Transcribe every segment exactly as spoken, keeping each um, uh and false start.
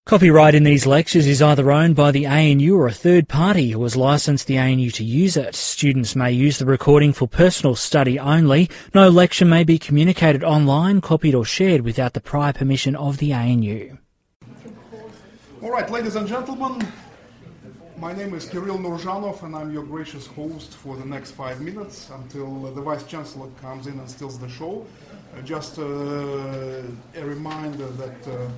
Copyright in these lectures is either owned by the A N U or a third party who has licensed the A N U to use it. Students may use the recording for personal study only. No lecture may be communicated online, copied or shared without the prior permission of the A N U. All right, ladies and gentlemen, my name is Kirill Nurzhanov and I'm your gracious host for the next five minutes until the Vice-Chancellor comes in and steals the show. Uh, just uh, a reminder that uh,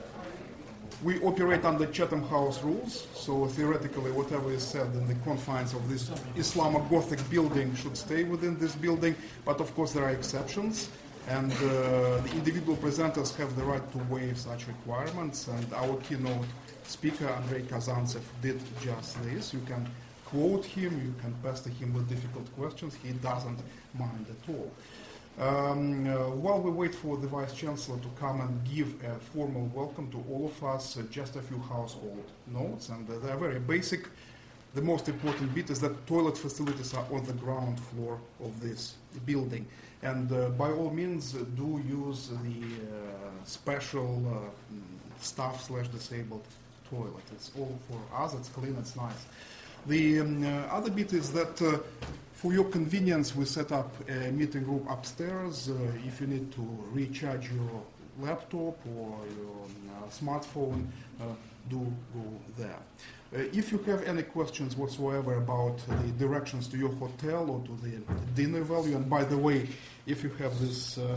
we operate under Chatham House rules, so theoretically whatever is said in the confines of this Islamo-Gothic building should stay within this building, but of course there are exceptions, and uh, the individual presenters have the right to waive such requirements, and our keynote speaker, Andrei Kazantsev, did just this. You can quote him, you can pester him with difficult questions, he doesn't mind at all. Um, uh, while we wait for the Vice-Chancellor to come and give a formal welcome to all of us, uh, just a few household notes, and uh, they're very basic. The most important bit is that toilet facilities are on the ground floor of this building. And uh, by all means, uh, do use the uh, special uh, staff slash disabled toilet. It's all for us, it's clean, it's nice. The um, uh, other bit is that uh, for your convenience, we set up a meeting room upstairs. Uh, if you need to recharge your laptop or your uh, smartphone, uh, do go there. Uh, if you have any questions whatsoever about the directions to your hotel or to the dinner value, and by the way, if you have this uh,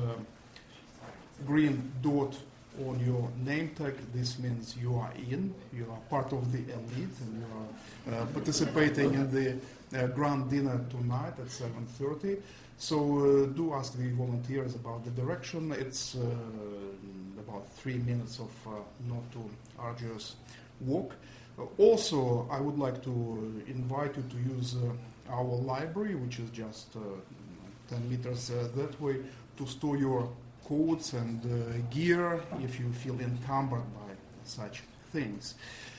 green dot on your name tag, this means you are in, you are part of the elite, and you are uh, participating in the uh, grand dinner tonight at seven thirty. So uh, do ask the volunteers about the direction. It's uh, about three minutes of uh, not too arduous walk. Uh, also, I would like to invite you to use uh, our library, which is just uh, ten meters uh, that way, to store your coats and uh, gear if you feel encumbered by such things.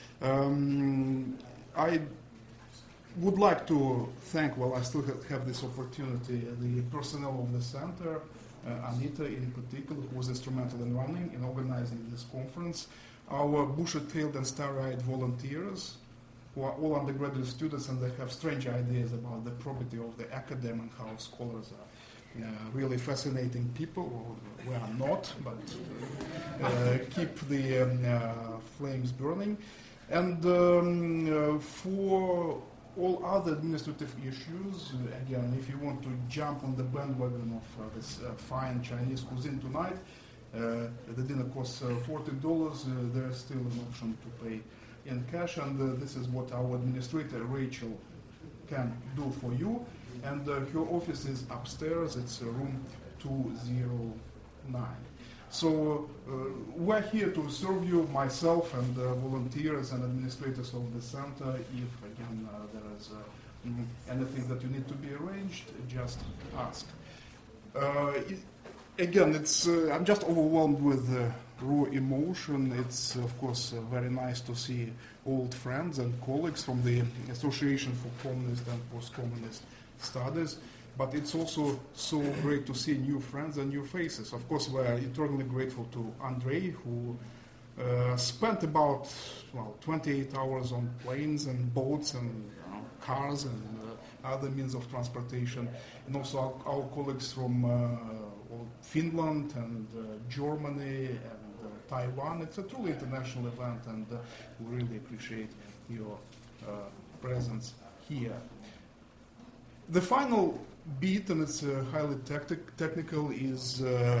Um, I would like to thank, well, I still have this opportunity, the personnel of the center, uh, Anita in particular, who was instrumental in running, in organizing this conference, our bushy-tailed and starry-eyed volunteers, who are all undergraduate students and they have strange ideas about the probity of the academy and how scholars are. Uh, really fascinating people, or we are not, but uh, keep the um, uh, flames burning. And um, uh, for all other administrative issues, uh, again, if you want to jump on the bandwagon of uh, this uh, fine Chinese cuisine tonight, uh, the dinner costs uh, forty dollars. Uh, there's still an option to pay in cash, and uh, this is what our administrator, Rachel, can do for you. And uh, her office is upstairs, it's uh, room two oh nine. So uh, we're here to serve you, myself and uh, volunteers and administrators of the center. If, again, uh, there is uh, mm, anything that you need to be arranged, just ask. Uh, it, again, it's uh, I'm just overwhelmed with uh, raw emotion. It's, of course, uh, very nice to see old friends and colleagues from the Association for Communist and Post-Communist Studies, but it's also so great to see new friends and new faces. Of course, we're eternally grateful to Andrei, who uh, spent about well twenty-eight hours on planes and boats and you know, cars and uh, other means of transportation, and also our, our colleagues from uh, Finland and uh, Germany and uh, Taiwan. It's a truly international event, and uh, we really appreciate your uh, presence here. The final bit, and it's uh, highly tactic- technical, is uh,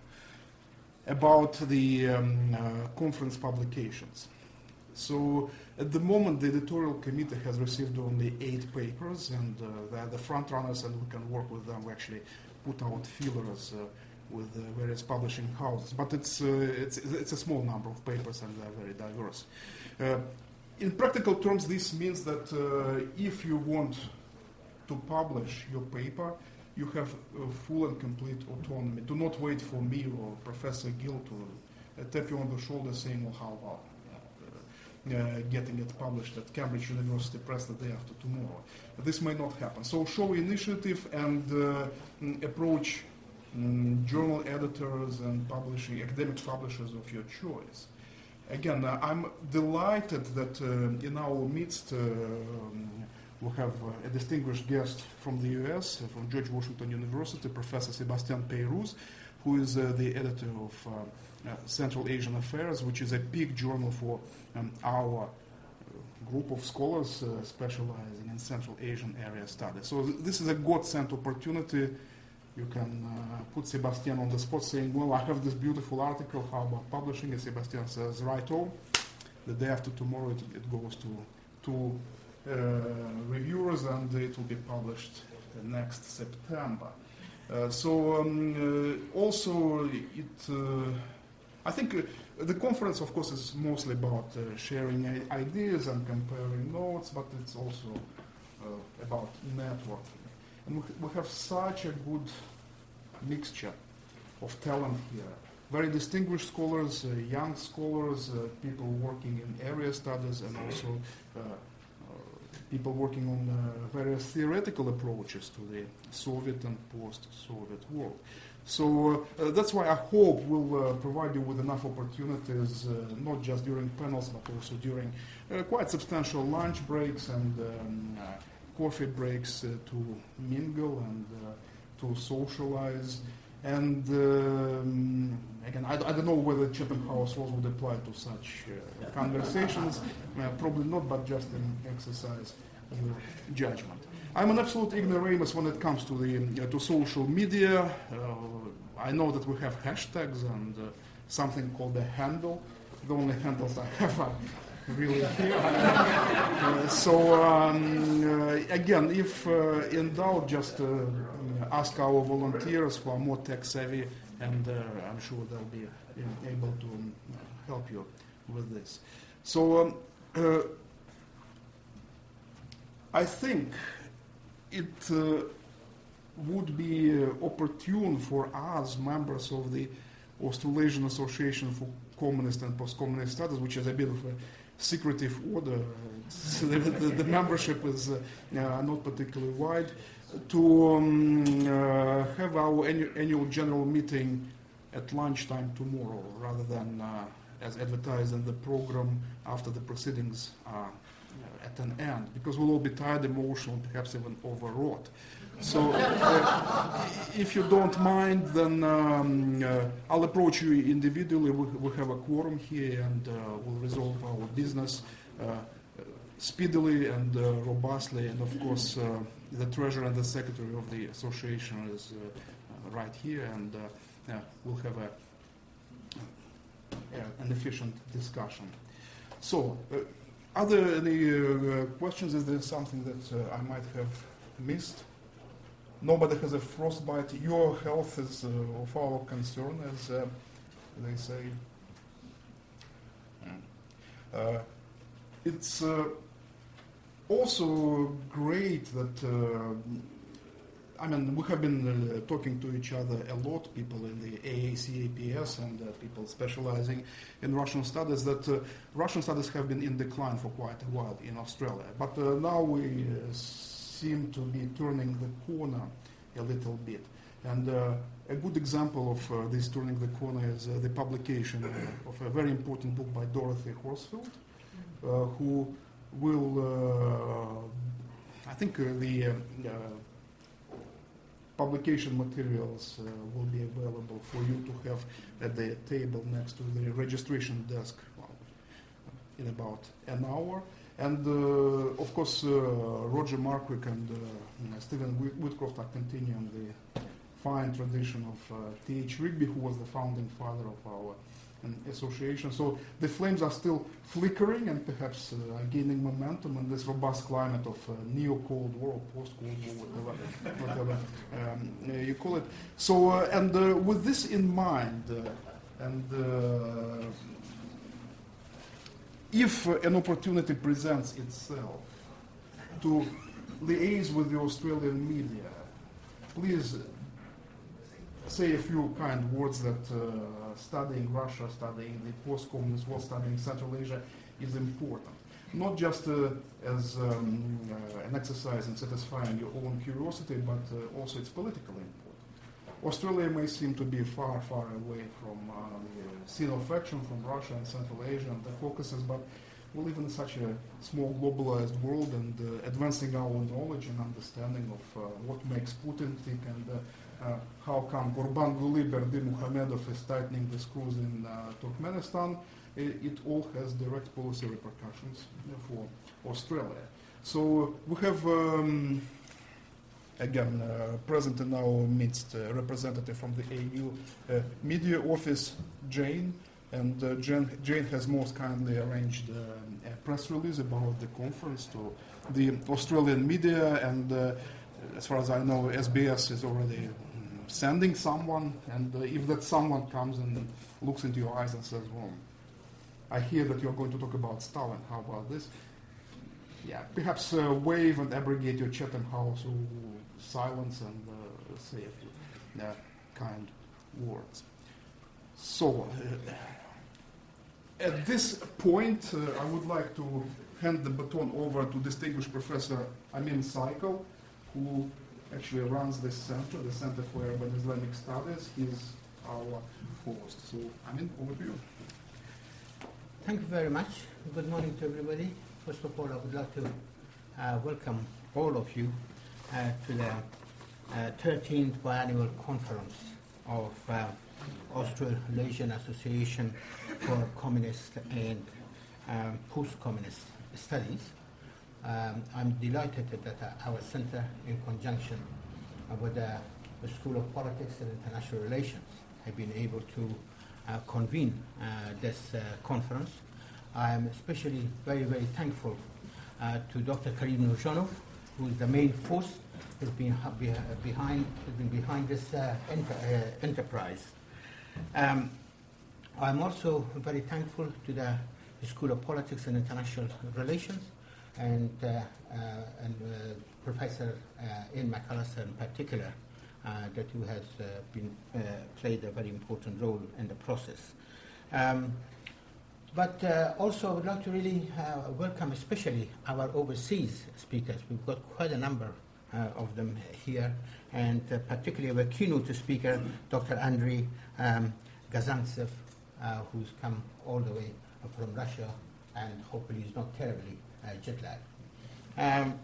about the um, uh, conference publications. So at the moment, the editorial committee has received only eight papers, and uh, they're the front runners, and we can work with them. We actually put out feelers uh, with uh, various publishing houses, but it's, uh, it's it's a small number of papers, and they're very diverse. Uh, in practical terms, this means that uh, if you want to publish your paper, you have uh, full and complete autonomy. Do not wait for me or Professor Gill to uh, tap you on the shoulder saying, well, how about uh, uh, getting it published at Cambridge University Press the day after tomorrow. This may not happen. So show initiative and uh, approach um, journal editors and publishing, academic publishers of your choice. again, uh, I'm delighted that uh, in our midst uh, we have uh, a distinguished guest from the U S, uh, from George Washington University, Professor Sebastian Peyrous, who is uh, the editor of uh, uh, Central Asian Affairs, which is a big journal for um, our group of scholars uh, specializing in Central Asian area studies. So th- this is a God-sent opportunity. You can uh, put Sebastian on the spot saying, well, I have this beautiful article, how about publishing it? Sebastian says, righto. The day after tomorrow it, it goes to, to uh, reviewers and it will be published uh, next September. Uh, so um, uh, also it, uh, I think uh, the conference, of course, is mostly about uh, sharing I- ideas and comparing notes, but it's also uh, about networking. And we, we have such a good mixture of talent here. Very distinguished scholars, uh, young scholars, uh, people working in area studies, and also uh, uh, people working on uh, various theoretical approaches to the Soviet and post-Soviet world. So uh, that's why I hope we'll uh, provide you with enough opportunities, uh, not just during panels, but also during uh, quite substantial lunch breaks and um, uh, coffee breaks uh, to mingle and uh, to socialize. And um, again, I, I don't know whether Chatham House rules would apply to such uh, conversations. Uh, probably not, but just an exercise your judgment. I'm an absolute ignoramus when it comes to the uh, to social media. Uh, I know that we have hashtags and uh, something called a handle. The only handles I have are really here. uh, so um, uh, again, if uh, in doubt, just uh, ask our volunteers who are more tech savvy, and uh, I'm sure they'll be uh, able to um, help you with this. So um, uh, I think it uh, would be uh, opportune for us, members of the Australasian Association for Communist and Post-Communist Studies, which is a bit of a secretive order, so the, the, the membership is uh, uh, not particularly wide, to um, uh, have our annu- annual general meeting at lunchtime tomorrow, rather than uh, as advertised in the program after the proceedings are at an end, because we'll all be tired, emotional, perhaps even overwrought. So uh, if you don't mind, then um, uh, I'll approach you individually. We, we have a quorum here, and uh, we'll resolve our business uh, speedily and uh, robustly. And of course, uh, the treasurer and the secretary of the association is uh, right here, and uh, uh, we'll have a, uh, an efficient discussion. So, uh, are there any uh, questions? Is there something that uh, I might have missed? Nobody has a frostbite. Your health is uh, of our concern, as uh, they say. Uh, it's uh, also great that, uh, I mean, we have been uh, talking to each other a lot, people in the A A C A P S and uh, people specializing in Russian studies, that uh, Russian studies have been in decline for quite a while in Australia. But uh, now we uh, seem to be turning the corner a little bit. And uh, a good example of uh, this turning the corner is uh, the publication uh, of a very important book by Dorothy Horsfield, uh, who will, uh, I think uh, the uh, uh, publication materials uh, will be available for you to have at the table next to the registration desk well, in about an hour. And uh, of course, uh, Roger Markwick and uh, Stephen Whitcroft are continuing the fine tradition of uh, T H Rigby, who was the founding father of our um, association. So the flames are still flickering and perhaps uh, gaining momentum in this robust climate of uh, neo-Cold War or post-Cold War, whatever, whatever um, uh, you call it. So, uh, and uh, with this in mind, uh, and uh, if uh, an opportunity presents itself to liaise with the Australian media, please say a few kind words that uh, studying Russia, studying the post-communist world, studying Central Asia is important. Not just uh, as um, uh, an exercise in satisfying your own curiosity, but uh, also it's politically important. Australia may seem to be far, far away from uh, the scene of action from Russia and Central Asia and the Caucasus, but we live in such a small globalized world, and uh, advancing our knowledge and understanding of uh, what makes Putin tick, and uh, uh, how come Gurbanguly Berdimuhamedov is tightening the screws in uh, Turkmenistan, it, it all has direct policy repercussions for Australia. So we have, um, again, uh, present in our midst a representative from the A U uh, Media Office, Jane. And uh, Jane, Jane has most kindly arranged uh, a press release about the conference to the Australian media, and uh, as far as I know, S B S is already mm, sending someone, and uh, if that someone comes and looks into your eyes and says, well, I hear that you're going to talk about Stalin, how about this? Yeah, perhaps uh, wave and abrogate your Chatham House or silence and uh, say a few uh, kind words. So, uh, at this point, uh, I would like to hand the baton over to distinguished Professor Amin Saikal, who actually runs this center, the Center for Arab and Islamic Studies. He's our host. So, Amin, over to you. Thank you very much. Good morning to everybody. First of all, I would like to uh, welcome all of you uh, to the uh, thirteenth biannual conference of uh, Australasian Association for Communist and um, Post-Communist Studies. Um, I'm delighted that uh, our center, in conjunction uh, with uh, the School of Politics and International Relations, have been able to uh, convene uh, this uh, conference. I am especially very, very thankful uh, to Doctor Karim Nurjanov, who is the main force has been ha- be- behind has been behind this uh, enter- uh, enterprise. Um, I'm also very thankful to the School of Politics and International Relations and, uh, uh, and uh, Professor uh, Ian McAllister in particular, uh, that who has uh, been uh, played a very important role in the process. Um, but uh, also I would like to really uh, welcome especially our overseas speakers. We've got quite a number uh, of them here, and uh, particularly our keynote speaker, Doctor Andrei um, Gazantsev, uh, who's come all the way from Russia and hopefully is not terribly uh, jet lagged. Um,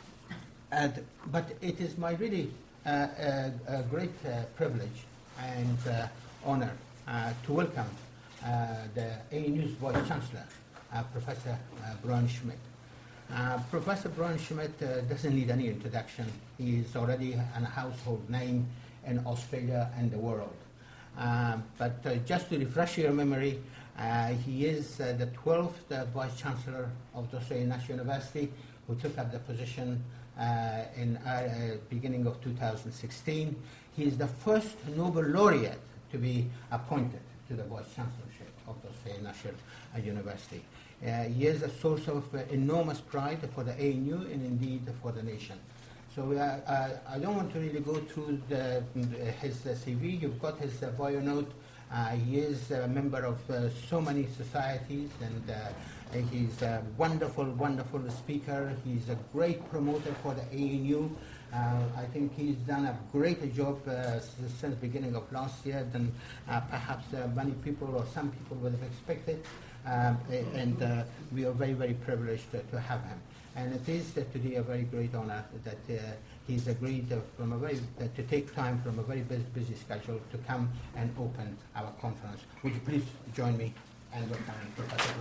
and, but it is my really uh, a, a great uh, privilege and uh, honor uh, to welcome uh, the A N U's Vice Chancellor, uh, Professor uh, Brian Schmidt. Uh, Professor Brian Schmidt uh, doesn't need any introduction. He is already a household name in Australia and the world. Uh, but uh, just to refresh your memory, uh, he is uh, the twelfth uh, Vice Chancellor of the Australian National University, who took up the position uh, in uh, uh, beginning of two thousand sixteen. He is the first Nobel laureate to be appointed to the Vice Chancellorship of the Australian National uh, University. Uh, he is a source of uh, enormous pride for the A N U and indeed for the nation. So uh, I, I don't want to really go through the, his uh, C V. You've got his uh, bio note. Uh, he is a member of uh, so many societies, and uh, he's a wonderful, wonderful speaker. He's a great promoter for the A N U. Uh, I think he's done a great job uh, since the beginning of last year than uh, perhaps uh, many people or some people would have expected. Um, and uh, we are very, very privileged to, to have him. And it is uh, today a very great honor that uh, he's agreed uh, from a very, uh, to take time from a very busy, busy schedule to come and open our conference. Would you please join me and welcome Professor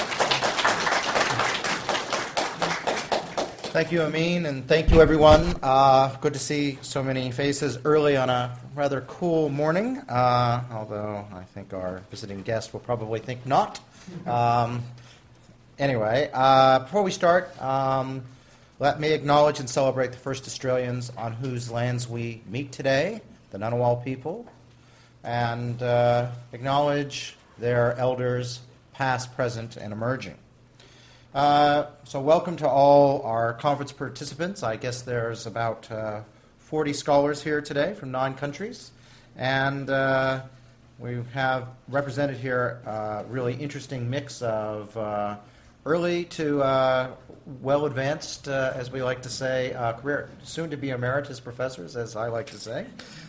Thank you, Amin, and thank you, everyone. Uh, good to see so many faces early on a rather cool morning, uh, although I think our visiting guest will probably think not. Um, Anyway, uh, before we start, um, let me acknowledge and celebrate the first Australians on whose lands we meet today, the Ngunnawal people, and uh, acknowledge their elders, past, present, and emerging. Uh, so welcome to all our conference participants. I guess there's about uh, forty scholars here today from nine countries, and uh, we have represented here a really interesting mix of uh, early to uh, well advanced, uh, as we like to say, uh, career, soon to be emeritus professors, as I like to say,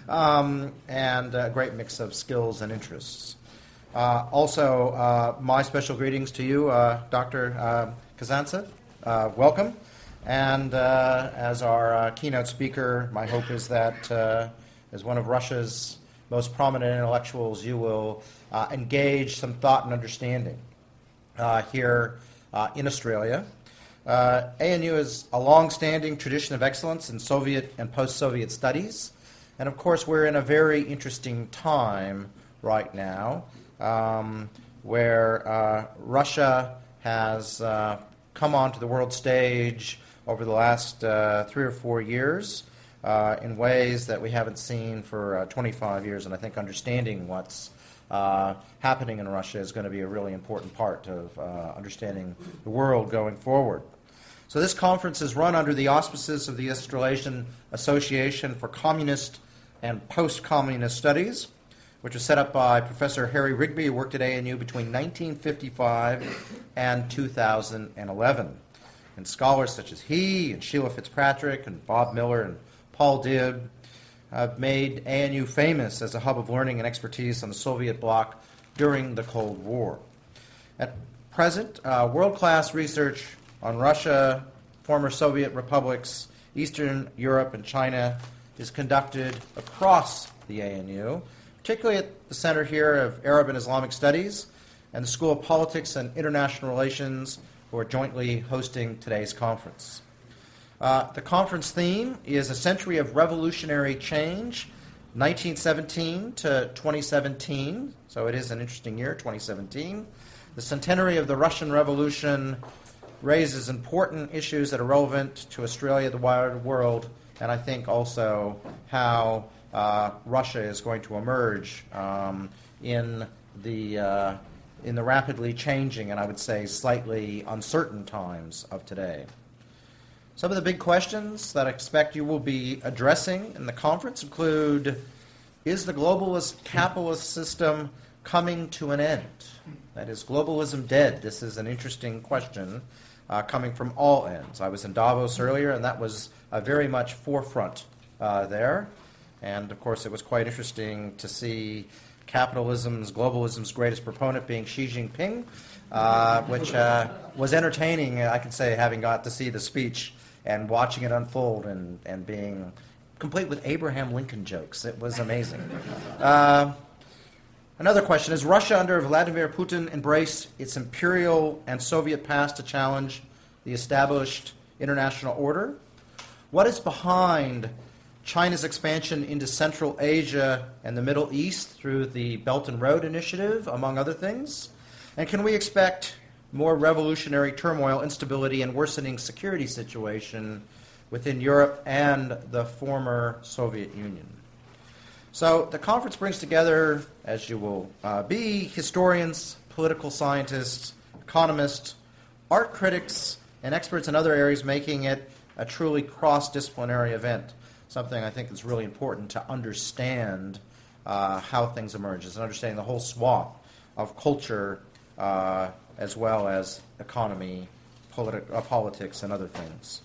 um, and a great mix of skills and interests. Uh, also, uh, my special greetings to you, uh, Doctor Uh, Kazantsev. Uh, welcome. And uh, as our uh, keynote speaker, my hope is that uh, as one of Russia's most prominent intellectuals, you will uh, engage some thought and understanding uh, here uh, in Australia. Uh, A N U is a long-standing tradition of excellence in Soviet and post-Soviet studies. And of course, we're in a very interesting time right now um, where uh, Russia has uh, come onto the world stage over the last uh, three or four years uh, in ways that we haven't seen for uh, twenty-five years. And I think understanding what's uh, happening in Russia is going to be a really important part of uh, understanding the world going forward. So this conference is run under the auspices of the Australasian Association for Communist and Post-Communist Studies, which was set up by Professor Harry Rigby, who worked at A N U between nineteen fifty-five and two thousand eleven. And scholars such as he and Sheila Fitzpatrick and Bob Miller and Paul Dibb have made A N U famous as a hub of learning and expertise on the Soviet bloc during the Cold War. At present, uh, world-class research on Russia, former Soviet republics, Eastern Europe, and China is conducted across the A N U, particularly at the Center here of Arab and Islamic Studies and the School of Politics and International Relations, who are jointly hosting today's conference. Uh, the conference theme is A Century of Revolutionary Change, nineteen seventeen to twenty seventeen, so it is an interesting year, twenty seventeen. The centenary of the Russian Revolution raises important issues that are relevant to Australia, the wider world, and I think also how uh, Russia is going to emerge um, in the uh, in the rapidly changing and I would say slightly uncertain times of today. Some of the big questions that I expect you will be addressing in the conference include, is the globalist capitalist system coming to an end? That is, globalism dead? This is an interesting question uh, coming from all ends. I was in Davos earlier, and that was uh, very much forefront uh, there. And, of course, it was quite interesting to see capitalism's, globalism's greatest proponent being Xi Jinping, uh, which uh, was entertaining, I can say, having got to see the speech and watching it unfold and, and being complete with Abraham Lincoln jokes. It was amazing. Uh, another question, is Russia under Vladimir Putin embrace its imperial and Soviet past to challenge the established international order? What is behind China's expansion into Central Asia and the Middle East through the Belt and Road Initiative, among other things? And can we expect more revolutionary turmoil, instability, and worsening security situation within Europe and the former Soviet Union? So the conference brings together, as you will uh, be, historians, political scientists, economists, art critics, and experts in other areas, making it a truly cross-disciplinary event. Something I think is really important to understand uh, how things emerge, is understanding the whole swath of culture uh, as well as economy, politi- uh, politics, and other things.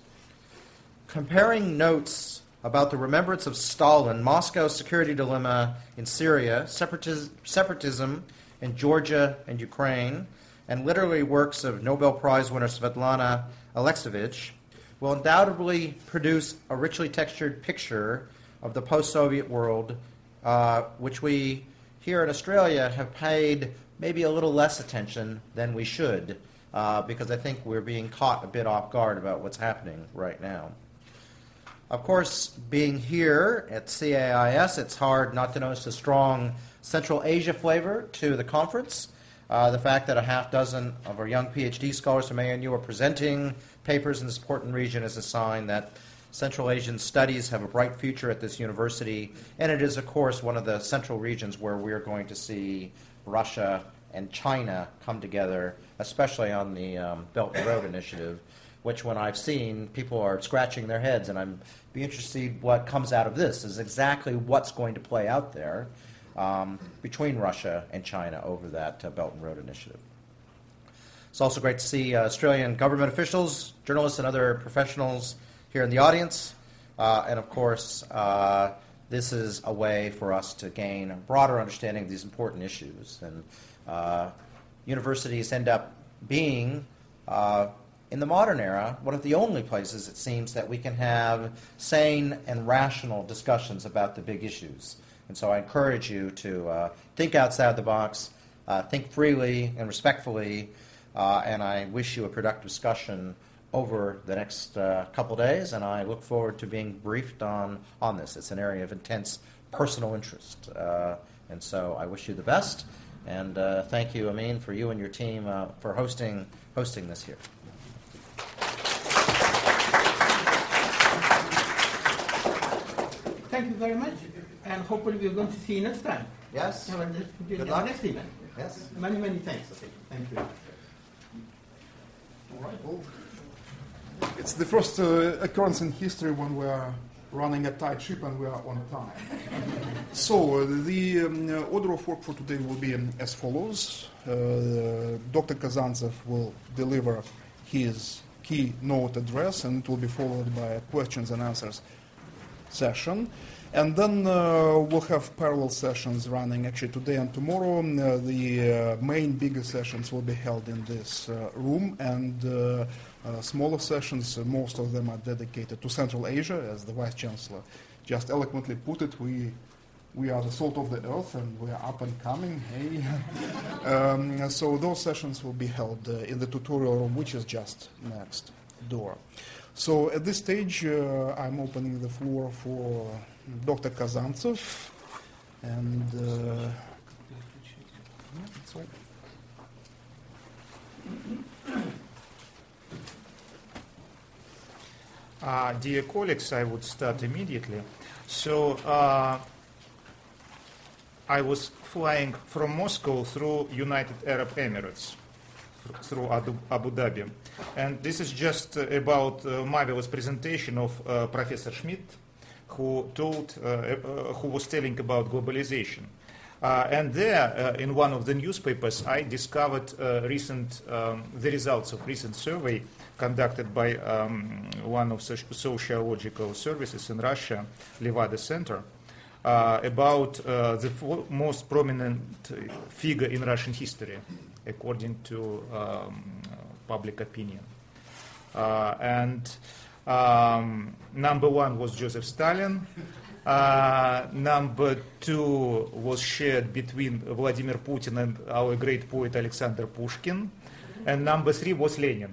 Comparing notes about the remembrance of Stalin, Moscow's security dilemma in Syria, separatis- separatism in Georgia and Ukraine, and literary works of Nobel Prize winner Svetlana Alexievich will undoubtedly produce a richly textured picture of the post-Soviet world, uh, which we here in Australia have paid maybe a little less attention than we should, uh, because I think we're being caught a bit off guard about what's happening right now. Of course, being here at C A I S, it's hard not to notice a strong Central Asia flavor to the conference. Uh, the fact that a half dozen of our young PhD scholars from A N U are presenting papers in this important region is a sign that Central Asian studies have a bright future at this university, and it is, of course, one of the central regions where we're going to see Russia and China come together, especially on the um, Belt and Road Initiative, which when I've seen, people are scratching their heads, and I'm be interested what comes out of this, is exactly what's going to play out there um, between Russia and China over that uh, Belt and Road Initiative. It's also great to see uh, Australian government officials, journalists, and other professionals here in the audience. Uh, and of course, uh, this is a way for us to gain a broader understanding of these important issues. And uh, universities end up being, uh, in the modern era, one of the only places, it seems, that we can have sane and rational discussions about the big issues. And so I encourage you to uh, think outside the box, uh, think freely and respectfully, uh, and I wish you a productive discussion over the next uh, couple days, and I look forward to being briefed on, on this. It's an area of intense personal interest, uh, and so I wish you the best, and uh, thank you, Amin, for you and your team uh, for hosting, hosting this here. Thank you very much, and hopefully we're going to see you next time. Yes. Have a- Good our luck. Next event. Yes. Many, many thanks. Thank you. All right, well, it's the first uh, occurrence in history when we are running a tight ship and we are on time. So uh, the um, uh, order of work for today will be um, as follows. Uh, Doctor Kazantsev will deliver his keynote address, and it will be followed by a questions and answers session. And then uh, we'll have parallel sessions running actually today and tomorrow. Uh, the uh, main bigger sessions will be held in this uh, room, and uh, uh, smaller sessions, uh, most of them are dedicated to Central Asia, as the Vice Chancellor just eloquently put it. We we are the salt of the earth, and we are up and coming. Hey. um, so those sessions will be held uh, in the tutorial room, which is just next door. So at this stage, uh, I'm opening the floor for Doctor Kazantsev, and uh, yeah, that's all. Uh, dear colleagues, I would start immediately. So uh, I was flying from Moscow through United Arab Emirates, through Abu, Abu Dhabi. And this is just uh, about a marvelous presentation of uh, Professor Schmidt, who told, uh, uh, who was telling about globalization. Uh, and there, uh, in one of the newspapers, I discovered uh, recent um, the results of recent survey conducted by um, one of soci- sociological services in Russia, Levada Center, uh, about uh, the fo- most prominent figure in Russian history, according to um, public opinion. Uh, and um, number one was Joseph Stalin. Uh, number two was shared between Vladimir Putin and our great poet Alexander Pushkin. And number three was Lenin.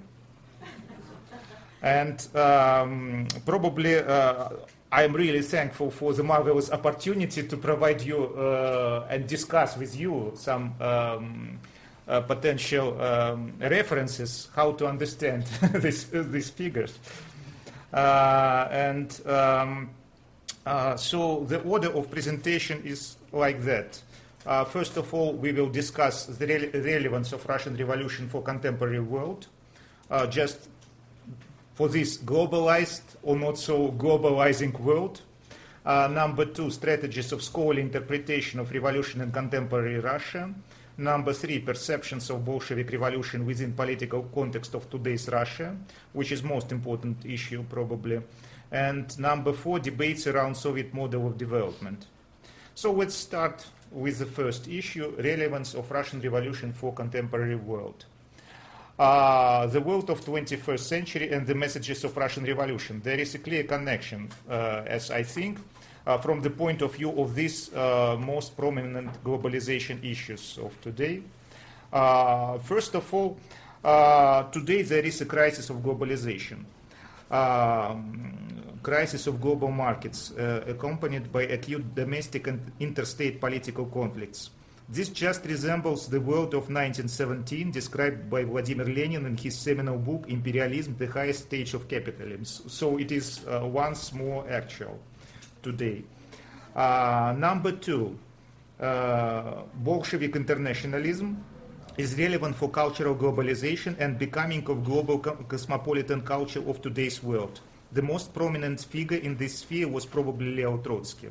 And um, probably uh, I'm really thankful for the marvelous opportunity to provide you uh, and discuss with you some um, uh, potential um, references, how to understand this, uh, these figures. Uh, and um, uh, so the order of presentation is like that. Uh, first of all, we will discuss the re- relevance of Russian Revolution for contemporary world, uh, just for this globalized or not so globalizing world. Uh, number two, strategies of scholarly interpretation of revolution in contemporary Russia. Number three, perceptions of Bolshevik revolution within political context of today's Russia, which is most important issue probably. And number four, debates around Soviet model of development. So let's start with the first issue, relevance of Russian Revolution for contemporary world. Uh, the world of twenty-first century and the messages of Russian Revolution. There is a clear connection, uh, as I think, uh, from the point of view of these uh, most prominent globalization issues of today. Uh, first of all, uh, today there is a crisis of globalization, um, crisis of global markets, uh, accompanied by acute domestic and interstate political conflicts. This just resembles the world of nineteen seventeen, described by Vladimir Lenin in his seminal book, Imperialism, the Highest Stage of Capitalism. So it is uh, once more actual today. Uh, number two, uh, Bolshevik internationalism is relevant for cultural globalization and becoming of global co- cosmopolitan culture of today's world. The most prominent figure in this sphere was probably Leo Trotsky.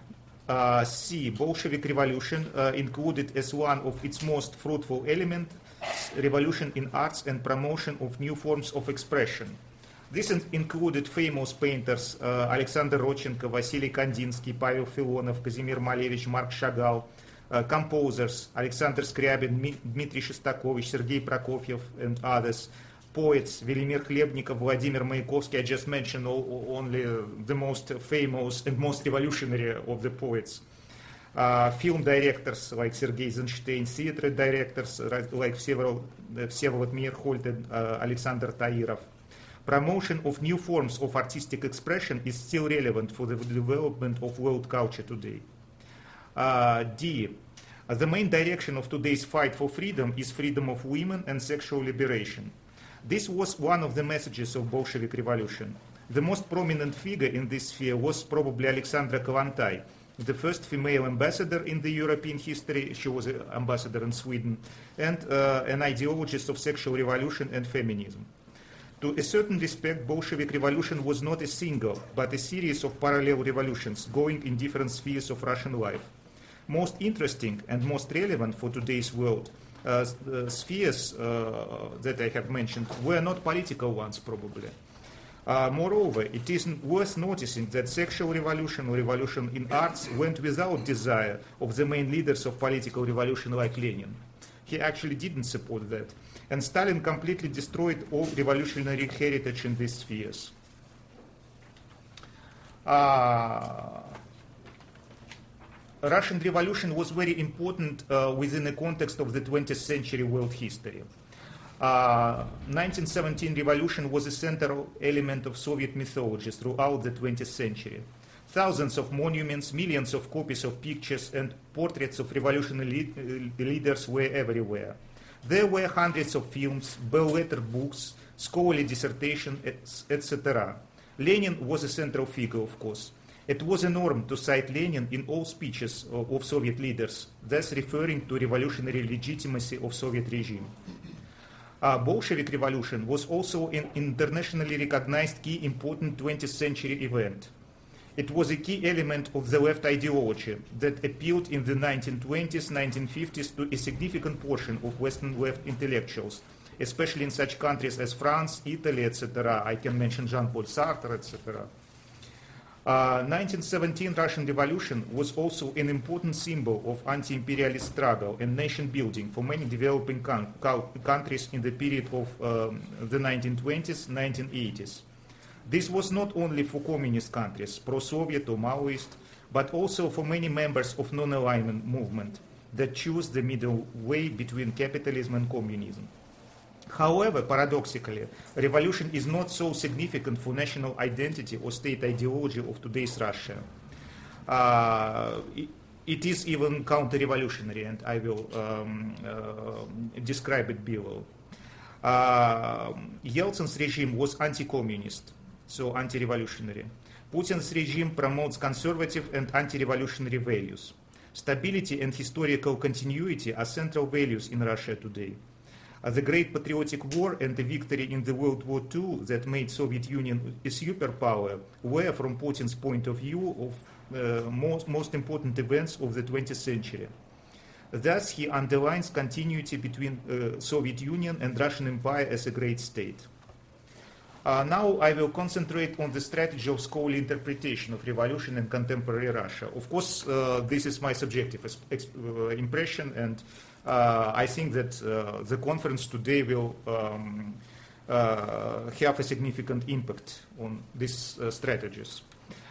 Uh, C. Bolshevik revolution uh, included as one of its most fruitful elements revolution in arts and promotion of new forms of expression. This in- included famous painters uh, Alexander Rodchenko, Vasily Kandinsky, Pavel Filonov, Kazimir Malevich, Mark Chagall, uh, composers Alexander Skryabin, Dmitry Shostakovich, Sergei Prokofiev, and others, poets Velimir Khlebnikov, Vladimir Mayakovsky. I just mentioned all, only uh, the most famous and most revolutionary of the poets. Uh, film directors like Sergei Eisenstein, theater directors like several, uh, Всеволод Meyerhold and uh, Alexander Tairov. Promotion of new forms of artistic expression is still relevant for the development of world culture today. Uh, D. Uh, the main direction of today's fight for freedom is freedom of women and sexual liberation. This was one of the messages of Bolshevik Revolution. The most prominent figure in this sphere was probably Alexandra Kollontai, the first female ambassador in the European history. She was an ambassador in Sweden, and uh, an ideologist of sexual revolution and feminism. To a certain respect, Bolshevik Revolution was not a single, but a series of parallel revolutions going in different spheres of Russian life. Most interesting and most relevant for today's world uh, uh, spheres uh, that I have mentioned were not political ones, probably. Uh, moreover, it is worth noticing that sexual revolution or revolution in arts went without desire of the main leaders of political revolution like Lenin. He actually didn't support that. And Stalin completely destroyed all revolutionary heritage in these spheres. Uh, Russian Revolution was very important uh, within the context of the twentieth century world history. Uh, nineteen seventeen revolution was a central element of Soviet mythology throughout the twentieth century. Thousands of monuments, millions of copies of pictures, and portraits of revolutionary le- leaders were everywhere. There were hundreds of films, bell-lettered books, scholarly dissertations, et cetera. Lenin was a central figure, of course. It was a norm to cite Lenin in all speeches of, of Soviet leaders, thus referring to revolutionary legitimacy of Soviet regime. Uh, Bolshevik Revolution was also an internationally recognized key important twentieth century event. It was a key element of the left ideology that appealed in the nineteen twenties, nineteen fifties to a significant portion of Western left intellectuals, especially in such countries as France, Italy, et cetera. I can mention Jean-Paul Sartre, et cetera. Uh, nineteen seventeen Russian Revolution was also an important symbol of anti-imperialist struggle and nation building for many developing con- co- countries in the period of um, the nineteen twenties, nineteen eighties. This was not only for communist countries, pro-Soviet or Maoist, but also for many members of non-alignment movement that choose the middle way between capitalism and communism. However, paradoxically, revolution is not so significant for national identity or state ideology of today's Russia. Uh, it, it is even counter-revolutionary, and I will um, uh, describe it below. Uh, Yeltsin's regime was anti-communist, so anti-revolutionary. Putin's regime promotes conservative and anti-revolutionary values. Stability and historical continuity are central values in Russia today. Uh, the Great Patriotic War and the victory in the World War Two that made Soviet Union a superpower were, from Putin's point of view, of uh, most, most important events of the twentieth century. Thus, he underlines continuity between uh, Soviet Union and Russian Empire as a great state. Uh, now I will concentrate on the strategy of scholarly interpretation of revolution in contemporary Russia. Of course, uh, this is my subjective exp- uh, impression, and uh, I think that uh, the conference today will um, uh, have a significant impact on these uh, strategies.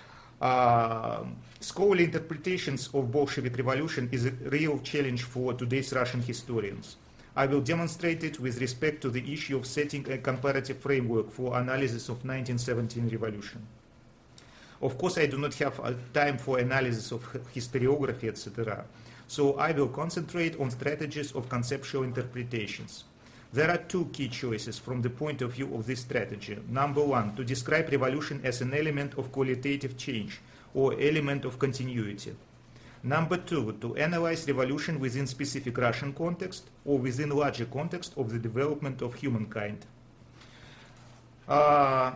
Uh, scholarly interpretations of Bolshevik Revolution is a real challenge for today's Russian historians. I will demonstrate it with respect to the issue of setting a comparative framework for analysis of nineteen seventeen revolution. Of course, I do not have uh, time for analysis of historiography, et cetera. So I will concentrate on strategies of conceptual interpretations. There are two key choices from the point of view of this strategy. Number one, to describe revolution as an element of qualitative change or element of continuity. Number two, to analyze revolution within specific Russian context or within larger context of the development of humankind. Uh,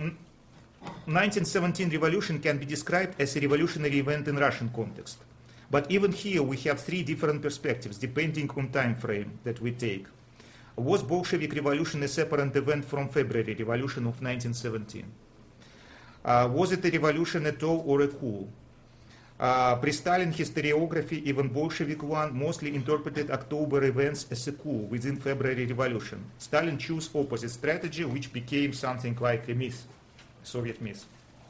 nineteen seventeen revolution can be described as a revolutionary event in Russian context. But even here we have three different perspectives depending on time frame that we take. Was Bolshevik Revolution a separate event from February Revolution of nineteen seventeen? Uh, was it a revolution at all or a coup? Uh, Pre-Stalin historiography, even Bolshevik one, mostly interpreted October events as a coup within February Revolution. Stalin chose opposite strategy, which became something like a myth, Soviet myth.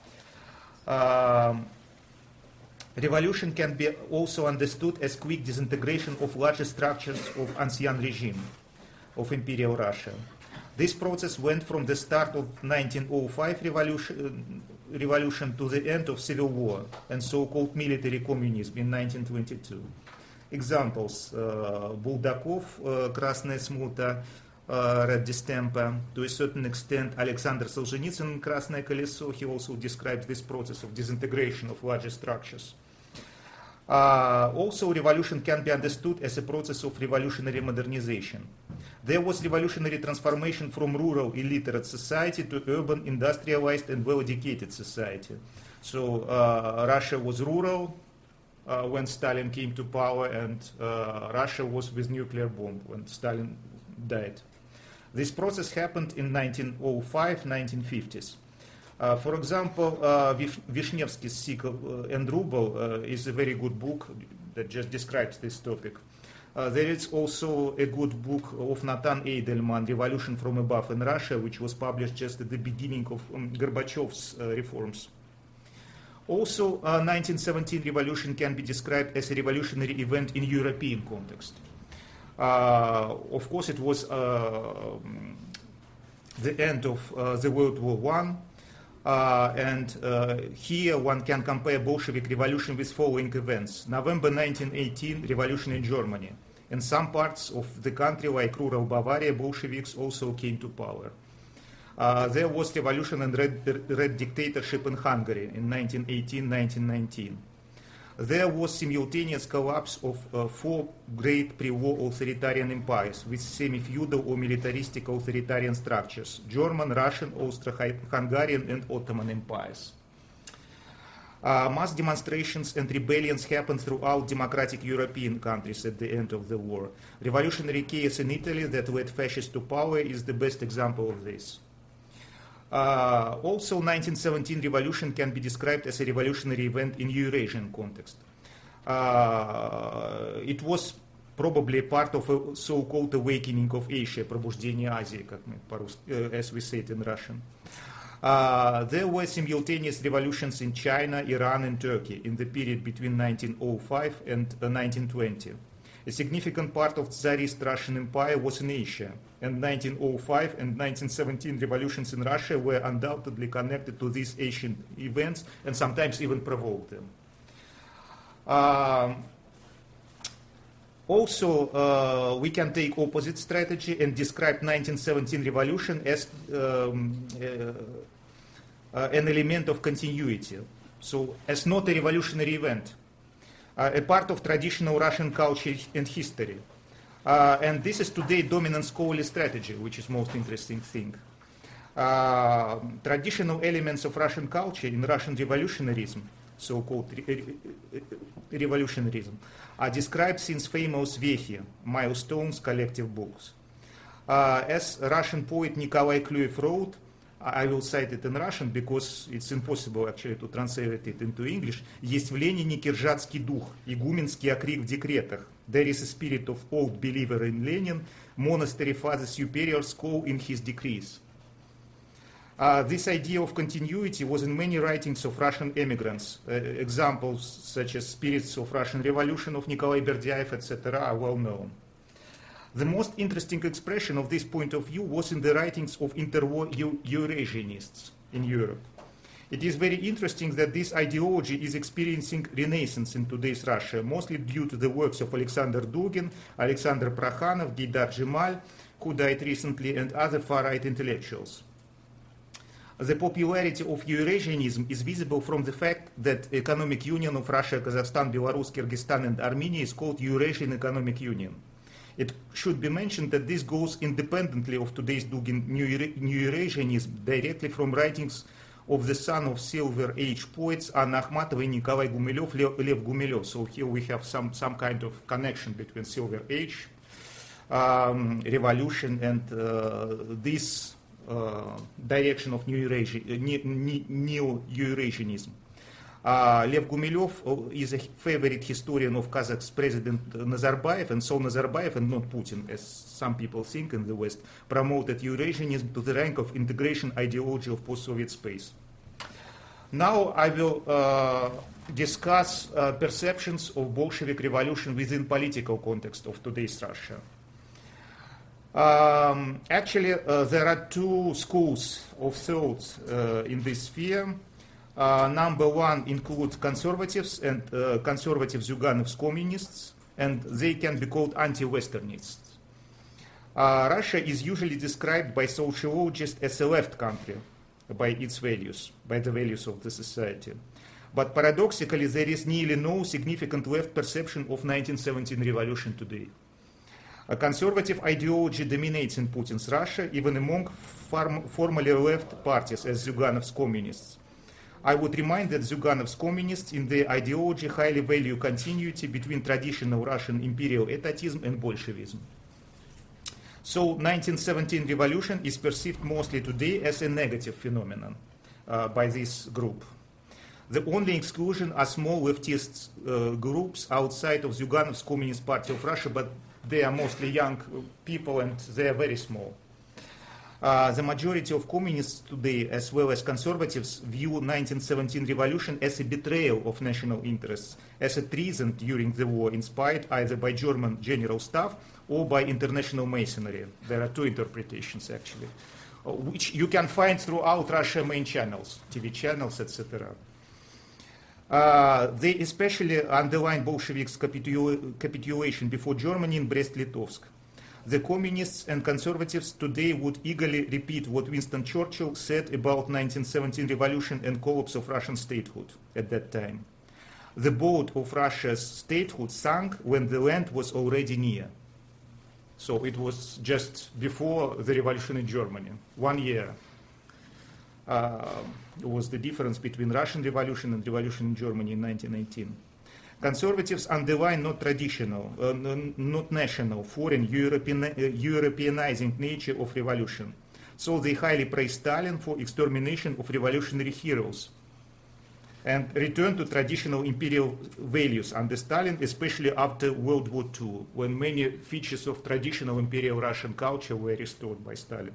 Um, Revolution can be also understood as quick disintegration of larger structures of ancien regime, of Imperial Russia. This process went from the start of nineteen oh five revolution, uh, revolution to the end of civil war and so-called military communism in nineteen twenty-two. Examples: uh, Buldakov, uh, Krasnaya Smuta, uh, Red Distemper, to a certain extent Alexander Solzhenitsyn, Krasное Колесо. He also describes this process of disintegration of larger structures. Uh, also, revolution can be understood as a process of revolutionary modernization. There was revolutionary transformation from rural illiterate society to urban industrialized and well-educated society. So uh, Russia was rural uh, when Stalin came to power, and uh, Russia was with nuclear bomb when Stalin died. This process happened in nineteen oh five, nineteen fifties. Uh, for example, uh, Vishnevsky's Sickle uh, and Ruble uh, is a very good book that just describes this topic. Uh, there is also a good book of Natan Edelman, Revolution from Above in Russia, which was published just at the beginning of um, Gorbachev's uh, reforms. Also, uh, nineteen seventeen revolution can be described as a revolutionary event in European context. Uh, of course, it was uh, the end of uh, the World War One. Uh, and uh, here one can compare Bolshevik revolution with following events. November nineteen eighteen, revolution in Germany. In some parts of the country, like rural Bavaria, Bolsheviks also came to power. Uh, there was revolution and red, red dictatorship in Hungary in nineteen eighteen, nineteen nineteen. There was simultaneous collapse of uh, four great pre-war authoritarian empires with semi-feudal or militaristic authoritarian structures: German, Russian, Austro-Hungarian, and Ottoman empires. Uh, mass demonstrations and rebellions happened throughout democratic European countries at the end of the war. Revolutionary chaos in Italy that led fascists to power is the best example of this. Uh, also, nineteen seventeen revolution can be described as a revolutionary event in Eurasian context. Uh, it was probably part of a so-called awakening of Asia, пробуждение Азии, как мы по-русски, uh, as we say it in Russian. Uh, there were simultaneous revolutions in China, Iran, and Turkey in the period between nineteen oh five and uh, nineteen twenty. A significant part of Tsarist Russian Empire was in Asia, and nineteen oh five and nineteen seventeen revolutions in Russia were undoubtedly connected to these Asian events and sometimes even provoked them. Um, also, uh, we can take opposite strategy and describe nineteen seventeen revolution as um, uh, uh, an element of continuity, so as not a revolutionary event. Uh, a part of traditional Russian culture and history. Uh, and this is today dominant scholarly strategy, which is most interesting thing. Uh, traditional elements of Russian culture in Russian revolutionarism, so-called re re revolutionarism, are described since famous Vekhi, Milestones, collective books. Uh, as Russian poet Nikolai Kluyev wrote, I will cite it in Russian because it's impossible actually to translate it into English. Есть в Ленине киржатский дух, игуменский окрик в декретах. There is a spirit of old believer in Lenin, monastery father superiors call in his decrees. Uh, this idea of continuity was in many writings of Russian emigrants. Uh, examples such as Spirits of Russian Revolution of Nikolai Berdyaev, et cetera are well known. The most interesting expression of this point of view was in the writings of interwar Eurasianists in Europe. It is very interesting that this ideology is experiencing renaissance in today's Russia, mostly due to the works of Alexander Dugin, Alexander Prokhanov, Gaidar Jemal, who died recently, and other far-right intellectuals. The popularity of Eurasianism is visible from the fact that Economic Union of Russia, Kazakhstan, Belarus, Kyrgyzstan, and Armenia is called Eurasian Economic Union. It should be mentioned that this goes independently of today's Dugin New Eurasianism, directly from writings of the son of Silver Age poets Anna Akhmatova and Nikolai Gumilev, Lev, Lev Gumilev. So here we have some, some kind of connection between Silver Age, um, revolution, and uh, this uh, direction of New Eurasia, New Eurasianism. Uh, Lev Gumilev is a favorite historian of Kazakh's President Nazarbayev, and so Nazarbayev, and not Putin, as some people think in the West, promoted Eurasianism to the rank of integration ideology of post-Soviet space. Now I will uh, discuss uh, perceptions of Bolshevik revolution within political context of today's Russia. Um, actually, uh, there are two schools of thought uh, in this sphere. Uh, number one include conservatives and uh, conservative Zyuganov's communists, and they can be called anti-Westernists. Uh, Russia is usually described by sociologists as a left country by its values, by the values of the society. But paradoxically, there is nearly no significant left perception of nineteen seventeen revolution today. A conservative ideology dominates in Putin's Russia, even among form- formerly left parties as Zyuganov's communists. I would remind that Zyuganov's communists in their ideology highly value continuity between traditional Russian imperial etatism and Bolshevism. So nineteen seventeen revolution is perceived mostly today as a negative phenomenon uh, by this group. The only exclusion are small leftist uh, groups outside of Zyuganov's Communist Party of Russia, but they are mostly young people and they are very small. Uh, the majority of communists today, as well as conservatives, view nineteen seventeen revolution as a betrayal of national interests, as a treason during the war, inspired either by German general staff or by international masonry. There are two interpretations, actually, uh, which you can find throughout Russia's main channels, T V channels, et cetera. Uh, they especially underline Bolsheviks' capitul- capitulation before Germany in Brest-Litovsk. The communists and conservatives today would eagerly repeat what Winston Churchill said about nineteen seventeen revolution and collapse of Russian statehood at that time. The boat of Russia's statehood sank when the land was already near. So it was just before the revolution in Germany, one year. Uh, was the difference between Russian revolution and revolution in Germany in nineteen eighteen. Conservatives underline not traditional, uh, n- not national, foreign, European, uh, Europeanizing nature of revolution. So they highly praise Stalin for extermination of revolutionary heroes and return to traditional imperial values under Stalin, especially after World War Two, when many features of traditional imperial Russian culture were restored by Stalin.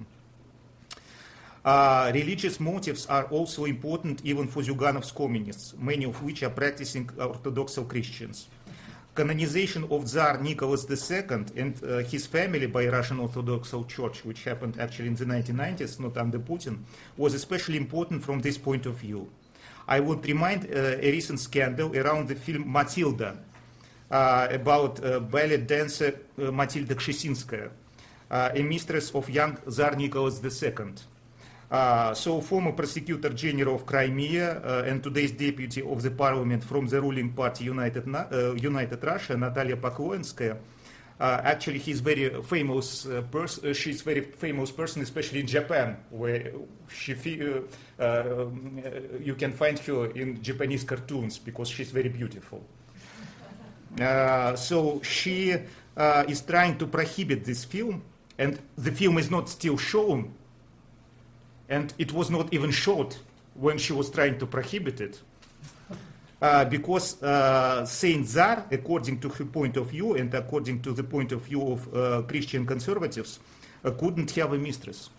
Uh, religious motives are also important even for Zyuganov's communists, many of which are practicing Orthodox Christians. Canonization of Tsar Nicholas the Second and uh, his family by Russian Orthodox Church, which happened actually in the nineteen nineties, not under Putin, was especially important from this point of view. I would remind uh, a recent scandal around the film Matilda, uh, about uh, ballet dancer uh, Matilda Kshesinskaya, uh, a mistress of young Tsar Nicholas the Second. Uh, so former prosecutor general of Crimea uh, and today's deputy of the parliament from the ruling party United, uh, United Russia, Natalia Poklonskaya, uh, actually he's very famous uh, pers- uh, she's very famous person, especially in Japan, where she uh, uh, you can find her in Japanese cartoons because she's very beautiful. Uh, so she uh, is trying to prohibit this film, and the film is not still shown. And it was not even shot when she was trying to prohibit it. Uh, because uh, Saint Tsar, according to her point of view and according to the point of view of uh, Christian conservatives, uh, couldn't have a mistress.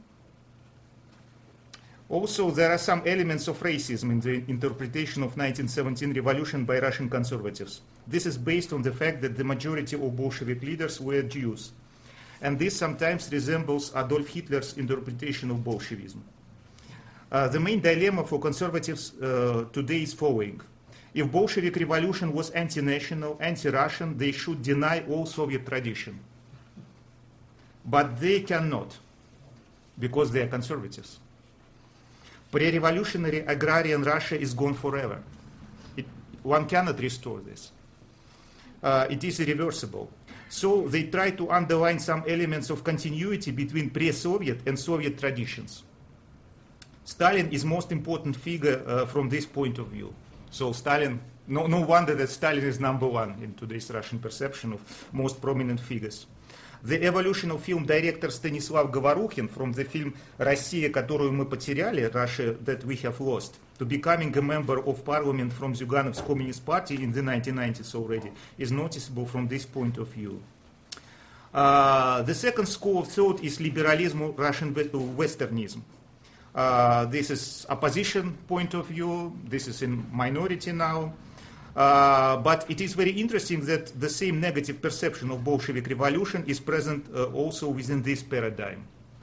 Also, there are some elements of racism in the interpretation of nineteen seventeen revolution by Russian conservatives. This is based on the fact that the majority of Bolshevik leaders were Jews. And this sometimes resembles Adolf Hitler's interpretation of Bolshevism. Uh, the main dilemma for conservatives uh, today is following. If Bolshevik revolution was anti-national, anti-Russian, they should deny all Soviet tradition. But they cannot, because they are conservatives. Pre-revolutionary agrarian Russia is gone forever. It, one cannot restore this. Uh, it is irreversible. So they try to underline some elements of continuity between pre-Soviet and Soviet traditions. Stalin is most important figure uh, from this point of view. So Stalin, no, no wonder that Stalin is number one in today's Russian perception of most prominent figures. The evolution of film director Stanislav Govorukhin from the film «Россия, которую мы потеряли», Russia that we have lost, to becoming a member of parliament from Zyuganov's Communist Party in the nineteen nineties already, is noticeable from this point of view. Uh, the second school of thought is liberalism, Russian Westernism. Uh, this is opposition point of view, this is in minority now. Uh, but it is very interesting that the same negative perception of Bolshevik revolution is present uh, also within this paradigm,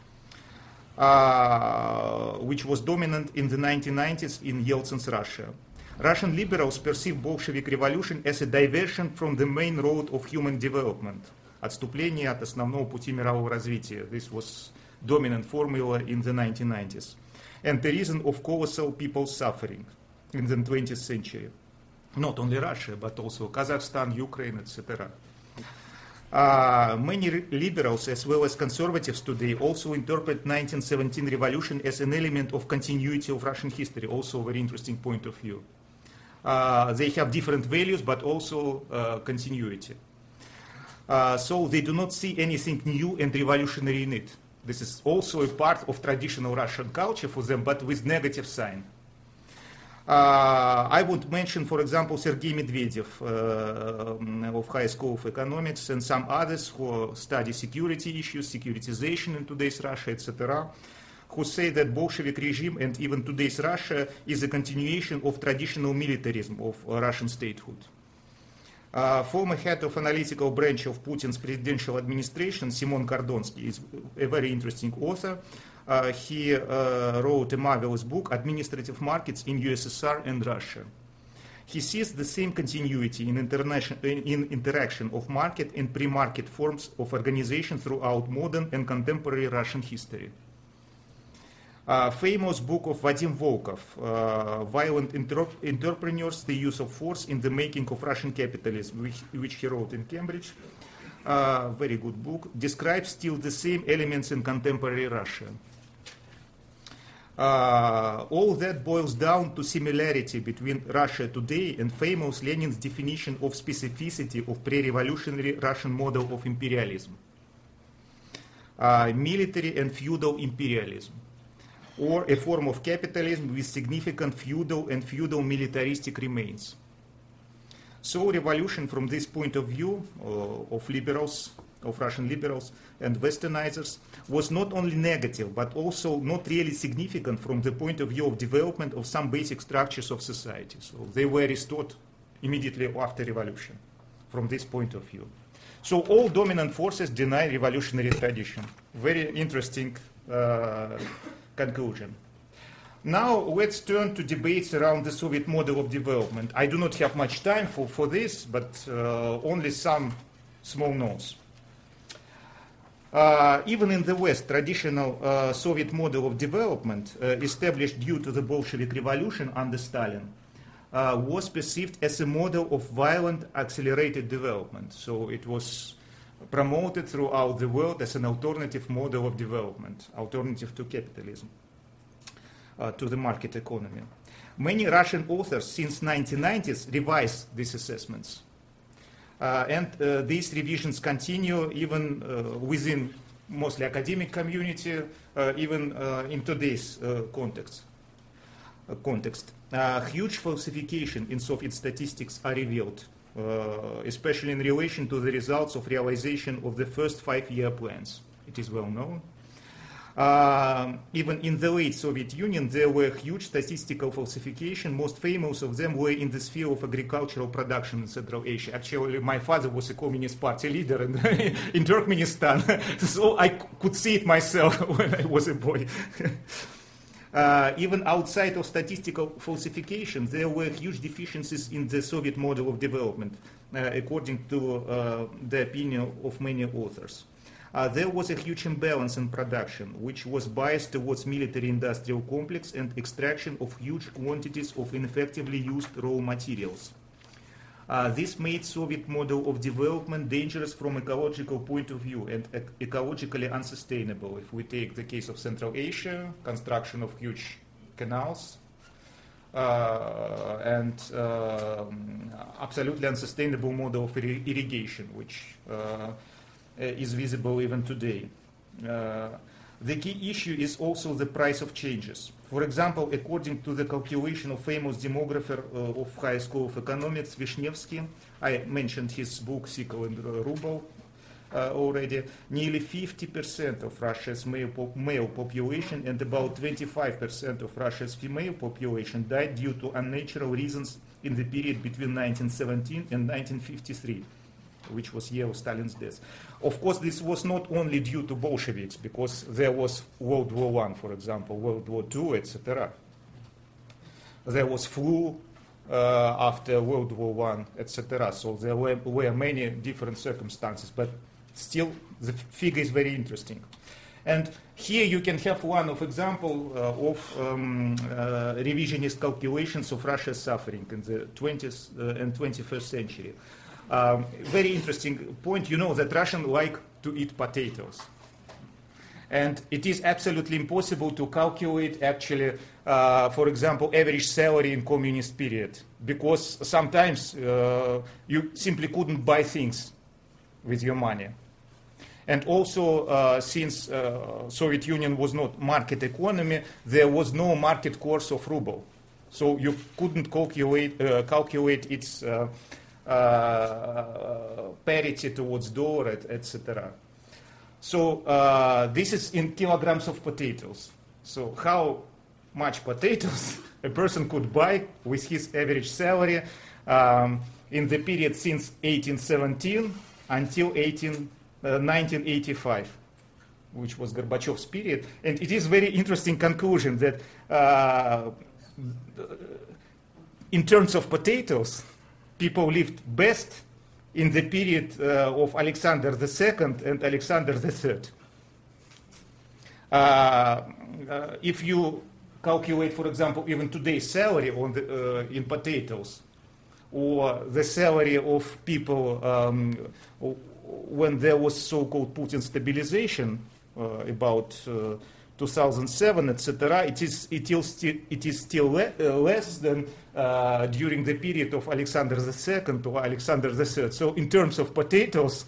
uh, which was dominant in the nineteen nineties in Yeltsin's Russia. Russian liberals perceive Bolshevik revolution as a diversion from the main road of human development. Отступление от основного пути мирового развития. This was dominant formula in the nineteen nineties. And the reason of colossal people's suffering in the twentieth century. Not only Russia, but also Kazakhstan, Ukraine, et cetera. Uh, many re- liberals, as well as conservatives today, also interpret nineteen seventeen revolution as an element of continuity of Russian history, also a very interesting point of view. Uh, they have different values, but also uh, continuity. Uh, so they do not see anything new and revolutionary in it. This is also a part of traditional Russian culture for them, but with negative sign. Uh, I would mention, for example, Sergei Medvedev uh, of High School of Economics and some others who study security issues, securitization in today's Russia, et cetera, who say that Bolshevik regime and even today's Russia is a continuation of traditional militarism of uh, Russian statehood. Uh, former head of analytical branch of Putin's presidential administration, Simon Kordonsky, is a very interesting author. Uh, he uh, wrote a marvelous book, Administrative Markets in U S S R and Russia. He sees the same continuity in, internation, in interaction of market and pre-market forms of organization throughout modern and contemporary Russian history. Uh, famous book of Vadim Volkov, uh, Violent Inter- Entrepreneurs, the Use of Force in the Making of Russian Capitalism, which, which he wrote in Cambridge. Uh, very good book, describes still the same elements in contemporary Russia. Uh, all that boils down to similarity between Russia today and famous Lenin's definition of specificity of pre-revolutionary Russian model of imperialism. Uh, military and feudal imperialism, or a form of capitalism with significant feudal and feudal militaristic remains. So revolution from this point of view uh, of liberals, of Russian liberals and westernizers, was not only negative, but also not really significant from the point of view of development of some basic structures of society. So they were restored immediately after revolution from this point of view. So all dominant forces deny revolutionary tradition. Very interesting uh, conclusion. Now let's turn to debates around the Soviet model of development. I do not have much time for, for this, but uh, only some small notes. Uh, even in the West, traditional uh, Soviet model of development, uh, established due to the Bolshevik Revolution under Stalin, uh, was perceived as a model of violent, accelerated development. So it was promoted throughout the world as an alternative model of development, alternative to capitalism. Uh, to the market economy. Many Russian authors since nineteen nineties revised these assessments. Uh, and uh, these revisions continue even uh, within mostly academic community, uh, even uh, in today's uh, context. Uh, context. Uh, huge falsification in Soviet statistics are revealed, uh, especially in relation to the results of realization of the first five-year plans. It is well known. Uh, even in the late Soviet Union, there were huge statistical falsification. Most famous of them were in the sphere of agricultural production in Central Asia. Actually, my father was a Communist Party leader in, in Turkmenistan, so I could see it myself when I was a boy. Uh, even outside of statistical falsification, there were huge deficiencies in the Soviet model of development, uh, according to uh, the opinion of many authors. Uh, there was a huge imbalance in production, which was biased towards military-industrial complex and extraction of huge quantities of ineffectively used raw materials. Uh, this made Soviet model of development dangerous from ecological point of view and ec- ecologically unsustainable. If we take the case of Central Asia, construction of huge canals, uh, and um, absolutely unsustainable model of irri- irrigation, which uh, is visible even today. Uh, the key issue is also the price of changes. For example, according to the calculation of famous demographer uh, of High School of Economics, Vishnevsky, I mentioned his book Sickle and Ruble uh, already, nearly fifty percent of Russia's male, po- male population and about twenty-five percent of Russia's female population died due to unnatural reasons in the period between nineteen seventeen and nineteen fifty-three, which was year of Stalin's death. Of course, this was not only due to Bolsheviks, because there was World War One, for example, World War Two, et cetera. There was flu uh, after World War One, et cetera. So there were, were many different circumstances, but still the figure is very interesting. And here you can have one of example uh, of um, uh, revisionist calculations of Russia's suffering in the twentieth uh, and twenty-first century. Um, very interesting point. You know that Russians like to eat potatoes. And it is absolutely impossible to calculate actually, uh, for example, average salary in communist period, because sometimes uh, you simply couldn't buy things with your money. And also, uh, since uh, Soviet Union was not market economy, there was no market course of ruble. So you couldn't calculate, uh, calculate its uh, uh, parity towards dollar, et cetera. So uh, this is in kilograms of potatoes. So how much potatoes a person could buy with his average salary um, in the period since eighteen seventeen until eighteen, uh, nineteen eighty-five, which was Gorbachev's period. And it is very interesting conclusion that uh, in terms of potatoes, people lived best in the period uh, of Alexander the Second and Alexander the Third. Uh, uh, if you calculate, for example, even today's salary on the, uh, in potatoes, or the salary of people um, when there was so-called Putin stabilization uh, about uh, two thousand seven, et cetera, it is, it is still, it is still le- uh, less than uh, during the period of Alexander the Second or Alexander the Third. So in terms of potatoes,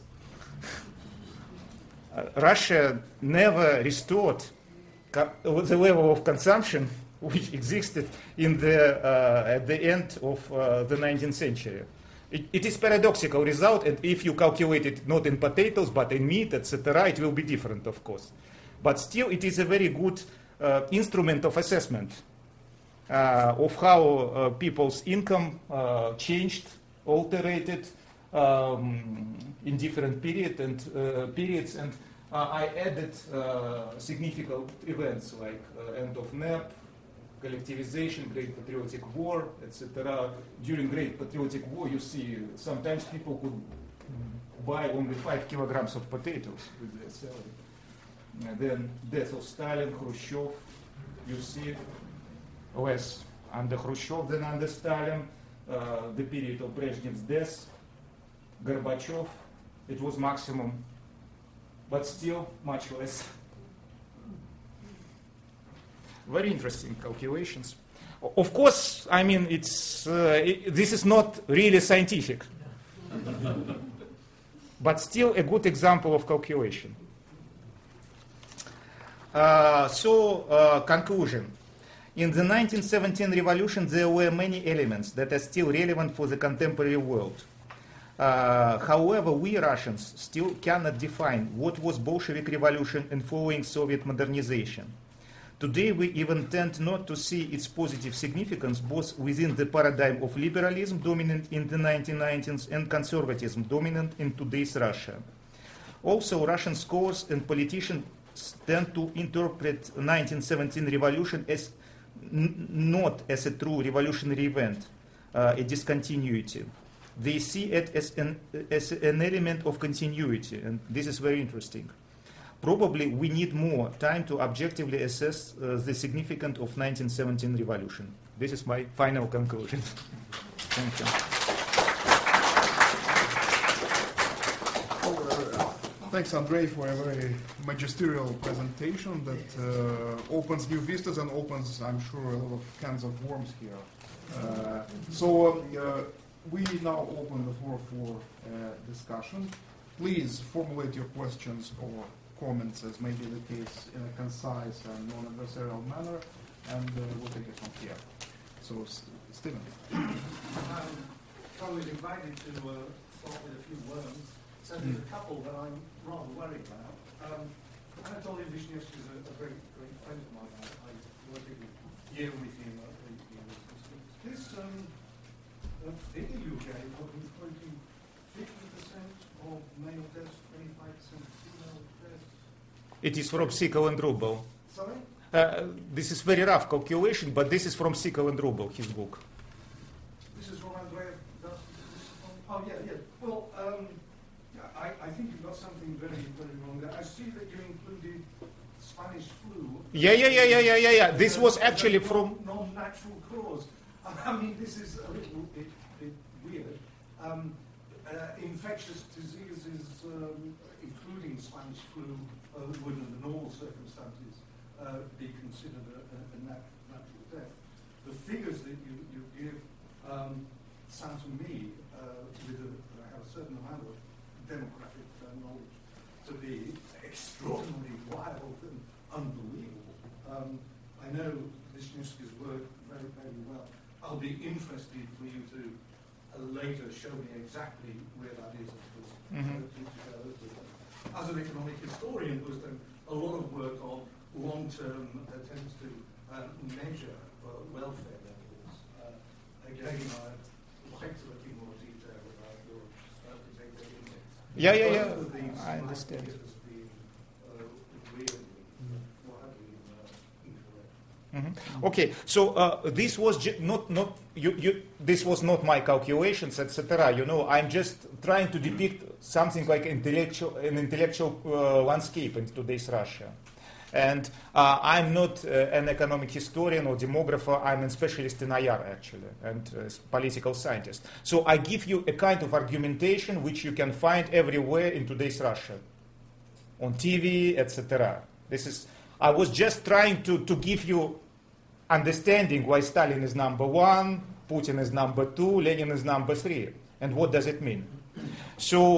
uh, Russia never restored co- the level of consumption which existed in the, uh, at the end of uh, the nineteenth century. It, it is paradoxical result, and if you calculate it not in potatoes but in meat, et cetera, it will be different, of course. But still, it is a very good uh, instrument of assessment uh, of how uh, people's income uh, changed, altered um, in different period and, uh, periods. And uh, I added uh, significant events like uh, end of N E P, collectivization, Great Patriotic War, et cetera. During Great Patriotic War, you see sometimes people could buy only five kilograms of potatoes with their salary. And then death of Stalin, Khrushchev, you see less under Khrushchev than under Stalin. Uh, the period of Brezhnev's death, Gorbachev, it was maximum, but still much less. Very interesting calculations. Of course, I mean, it's uh, it, this is not really scientific, but still a good example of calculation. Uh, so, uh, conclusion. In the nineteen seventeen revolution, there were many elements that are still relevant for the contemporary world. Uh, however, we Russians still cannot define what was Bolshevik revolution and following Soviet modernization. Today, we even tend not to see its positive significance both within the paradigm of liberalism dominant in the nineteen nineties and conservatism dominant in today's Russia. Also, Russian scholars and politicians tend to interpret nineteen seventeen revolution as n- not as a true revolutionary event, uh, a discontinuity. They see it as an, as an element of continuity, and this is very interesting. Probably we need more time to objectively assess uh, the significance of nineteen seventeen revolution. This is my final conclusion. Thank you. thanks, Andrei, for a very magisterial presentation that uh, opens new vistas and opens, I'm sure, a lot of cans of worms here. Uh, so uh, we now open the floor for uh, discussion. Please formulate your questions or comments, as may be the case, in a concise and non-adversarial manner, and uh, we'll take it from here. So, S- Stephen. Um, I was invited to uh, start with a few worms. So there's a couple that I'm rather worried about. Um, Anatoly Vishnievsky is a, a very great friend of mine. I, I worked a year with him at the university. This um, uh, figure you gave, what was quoting fifty percent of male deaths, twenty-five percent of female deaths. It is from Sikal and Rubel. Sorry? Uh, this is very rough calculation, but this is from Sikal and Rubel, his book. This is from Andrea. Oh, yeah, yeah. Well, um, I, I think you've got something very, very wrong there. I see that you included Spanish flu. Yeah, yeah, yeah, yeah, yeah, yeah, yeah. This was actually from... Non-natural cause. I mean, this is a little bit, bit weird. Um, uh, infectious diseases, um, including Spanish flu, uh, would under normal circumstances uh, be considered a, a, a nat- natural death. The figures that you, you give um, sound to me, uh, with a, I have a certain amount of demographic uh, knowledge, to be extraordinarily wild and unbelievable. Um, I know Vishnievsky's work very, very well. I'll be interested for you to uh, later show me exactly where that is. Because, Mhm. uh, to, to, uh, as an economic historian who's done a lot of work on long-term attempts to uh, measure uh, welfare levels, uh, again, I'd like to look in more detail about your uh, protected index. Yeah, yeah, yeah. Both of these I might understand. be as being, uh, really, widely, uh, incorrect. Mhm. Okay, so uh, this was ju- not not you, you. This was not my calculations, et cetera. You know, I'm just trying to depict something like intellectual, an intellectual uh, landscape in today's Russia. And uh, I'm not uh, an economic historian or demographer. I'm a specialist in I R actually, and uh, political scientist. So I give you a kind of argumentation which you can find everywhere in today's Russia, on T V, et cetera. This is. I was just trying to, to give you understanding why Stalin is number one, Putin is number two, Lenin is number three, and what does it mean? So,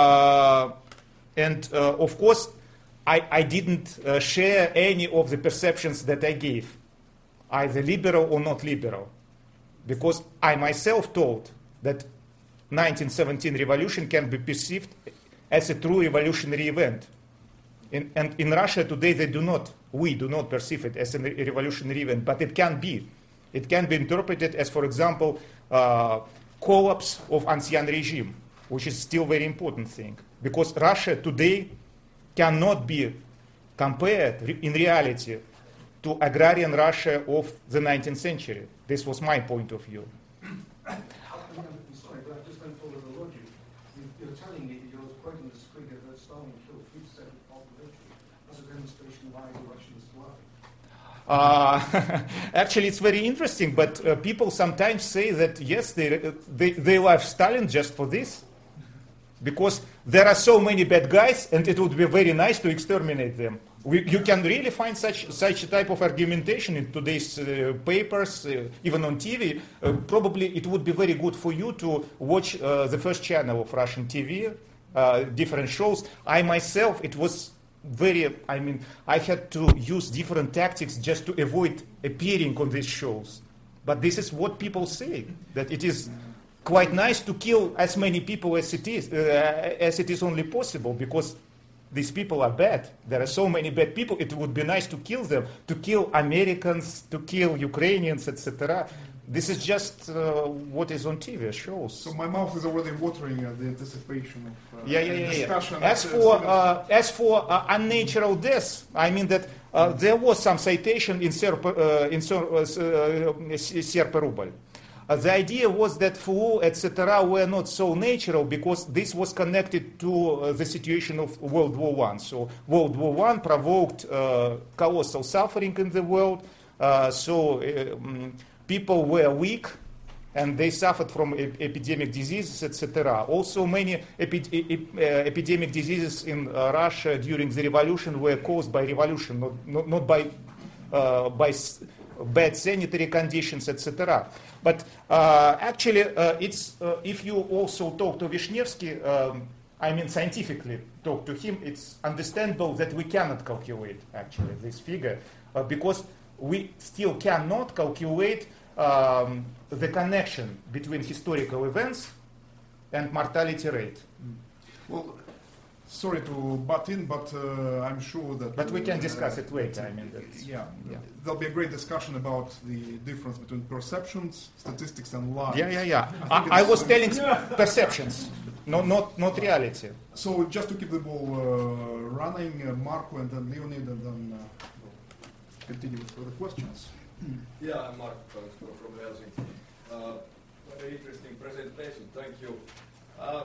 uh, and uh, of course, I, I didn't uh, share any of the perceptions that I gave, either liberal or not liberal, because I myself told that nineteen seventeen revolution can be perceived as a true revolutionary event. In, and in Russia today, they do not, we do not perceive it as a revolutionary event, but it can be. It can be interpreted as, for example, uh, collapse of ancien regime, which is still a very important thing. Because Russia today cannot be compared re- in reality to agrarian Russia of the nineteenth century. This was my point of view. I'm sorry, but I just don't follow the logic. You- You're telling me that you're quoting this figure that Stalin killed three percent of the population as a demonstration why the Russians love it. Uh, actually, it's very interesting, but uh, people sometimes say that, yes, they, they, they love Stalin just for this, because there are so many bad guys, and it would be very nice to exterminate them. We, you can really find such such type of argumentation in today's uh, papers, uh, even on T V. Uh, probably it would be very good for you to watch uh, the first channel of Russian T V, uh, different shows. I myself, it was very, I mean, I had to use different tactics just to avoid appearing on these shows. But this is what people say, that it is quite nice to kill as many people as it is, uh, as it is only possible, because these people are bad. There are so many bad people. It would be nice to kill them, to kill Americans, to kill Ukrainians, et cetera. This is just uh, what is on T V shows. So my mouth is already watering at the anticipation of uh, Yeah, yeah, yeah, discussion. yeah. As Uh, for Stephen- uh, as for uh, unnatural deaths, I mean that uh, there was some citation in Serp uh, in Ser uh, Serperubal. Uh, the idea was that flu, et cetera, were not so natural because this was connected to uh, the situation of World War One. So World War One provoked uh, colossal suffering in the world. Uh, so uh, um, people were weak, and they suffered from ep- epidemic diseases, et cetera. Also, many epi- ep- uh, epidemic diseases in uh, Russia during the revolution were caused by revolution, not, not, not by, uh, by s- bad sanitary conditions, et cetera. But uh, actually, uh, it's uh, if you also talk to Vishnevsky, um, I mean scientifically talk to him, it's understandable that we cannot calculate actually this figure uh, because we still cannot calculate um, the connection between historical events and mortality rate. Well, sorry to butt in, but uh, I'm sure that... But we can uh, discuss it later. I mean, that's, yeah, yeah. There'll be a great discussion about the difference between perceptions, statistics, and lies. Yeah, yeah, yeah. I, I, I was telling perceptions, no, not, not reality. So just to keep the ball uh, running, uh, Marco and then Leonid, and then uh, we'll continue with further questions. Yeah, I'm Mark from from Helsinki. Uh, very interesting presentation, thank you. Uh,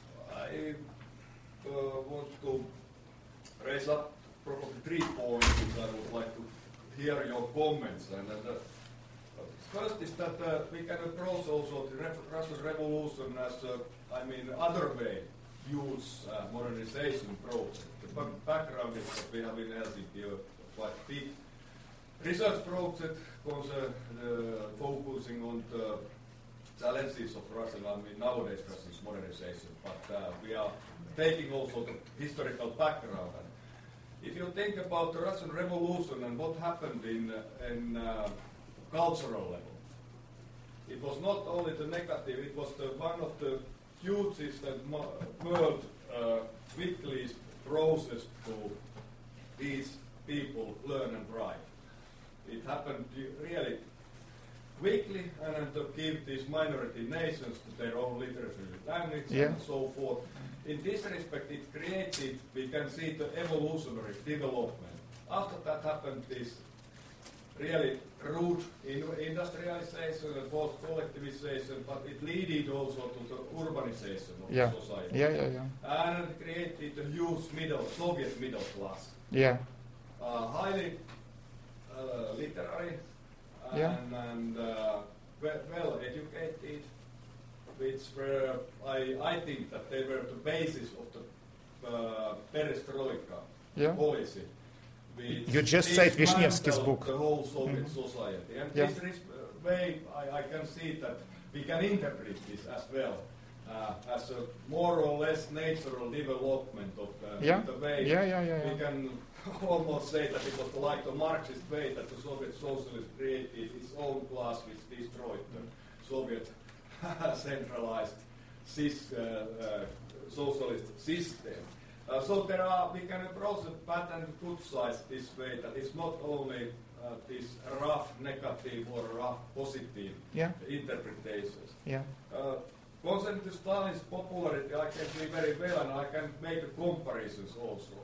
I uh, want to raise up probably three points which I would like to hear your comments. And, and uh, first is that uh, we can approach also the Re- Russian Revolution as, uh, I mean, other way use uh, modernization project. The back- background is that we have in Helsinki a quite big research project concern, uh, focusing on the challenges of Russian, I mean nowadays Russian modernization, but uh, we are taking also the historical background. And if you think about the Russian Revolution and what happened in, uh, in uh, cultural level, it was not only the negative, it was the, one of the hugest and mo- world uh, quickest process to these people learn and write. It happened really quickly, and to give these minority nations to their own literature, language, Yeah. and so forth. In this respect, it created, we can see the evolutionary development. After that happened, this really rude in industrialization and forced collectivization, but it led also to the urbanization of Yeah. the society. Yeah, yeah, yeah. And it created a huge middle, Soviet middle class. Yeah. Uh, highly uh, literary and, Yeah. and uh, well, well educated, which were, I, I think that they were the basis of the uh, perestroika Yeah. policy. which You just cited dismantled Vishnevsky's book. The whole Soviet Mhm. society. And Yeah. this is, uh, way I, I can see that we can interpret this as well. Uh, as a more or less natural development of the, Yeah. the way Yeah, yeah, yeah, yeah. we can almost say that it was like the Marxist way that the Soviet socialists created its own class which destroyed the Soviet centralized sys, uh, uh, socialist system. Uh, so there are, we can approach the bad and good sides this way, that it's not only uh, this rough negative or rough positive Yeah. interpretations. Yeah. Uh, Concerning to Stalin's popularity, I can see very well, and I can make a comparisons also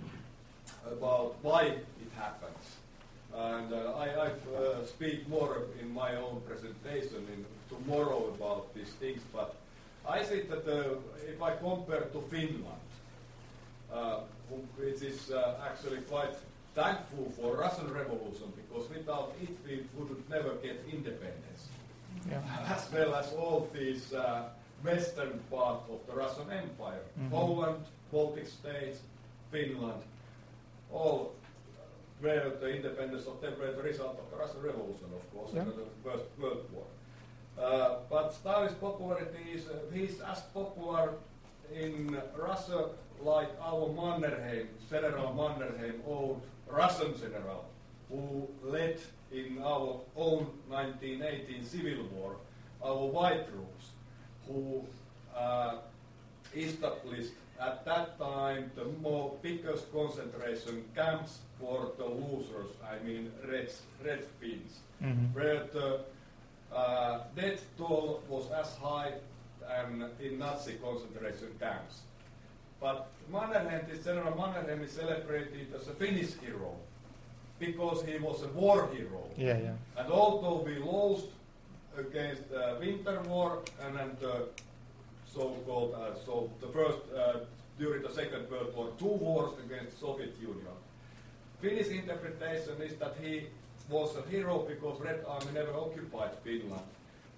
about why it happens. And uh, I, I uh, speak more in my own presentation in tomorrow about these things, but I think that uh, if I compare to Finland, uh, which is uh, actually quite thankful for Russian Revolution, because without it we would never get independence. Yeah. As well as all these uh, western part of the Russian Empire, Mhm. Poland, Baltic states, Finland, all were the independence of them were the result of the Russian Revolution, of course, Yeah. and the First World War. Uh, but Stalin's popularity is uh, he's as popular in Russia like our Mannerheim, General Mannerheim, old Russian general, who led in our own nineteen eighteen civil war, our white troops, who uh, established at that time the more biggest concentration camps for the losers, I mean red, red Finns, Mhm. where the uh, death toll was as high um, in Nazi concentration camps. But Mannerheim, this General Mannerheim is celebrated as a Finnish hero because he was a war hero. Yeah, yeah. And although we lost against the Winter War and then the so-called, uh, so the first, uh, during the Second World War, two wars against the Soviet Union, Finnish interpretation is that he was a hero because Red Army never occupied Finland.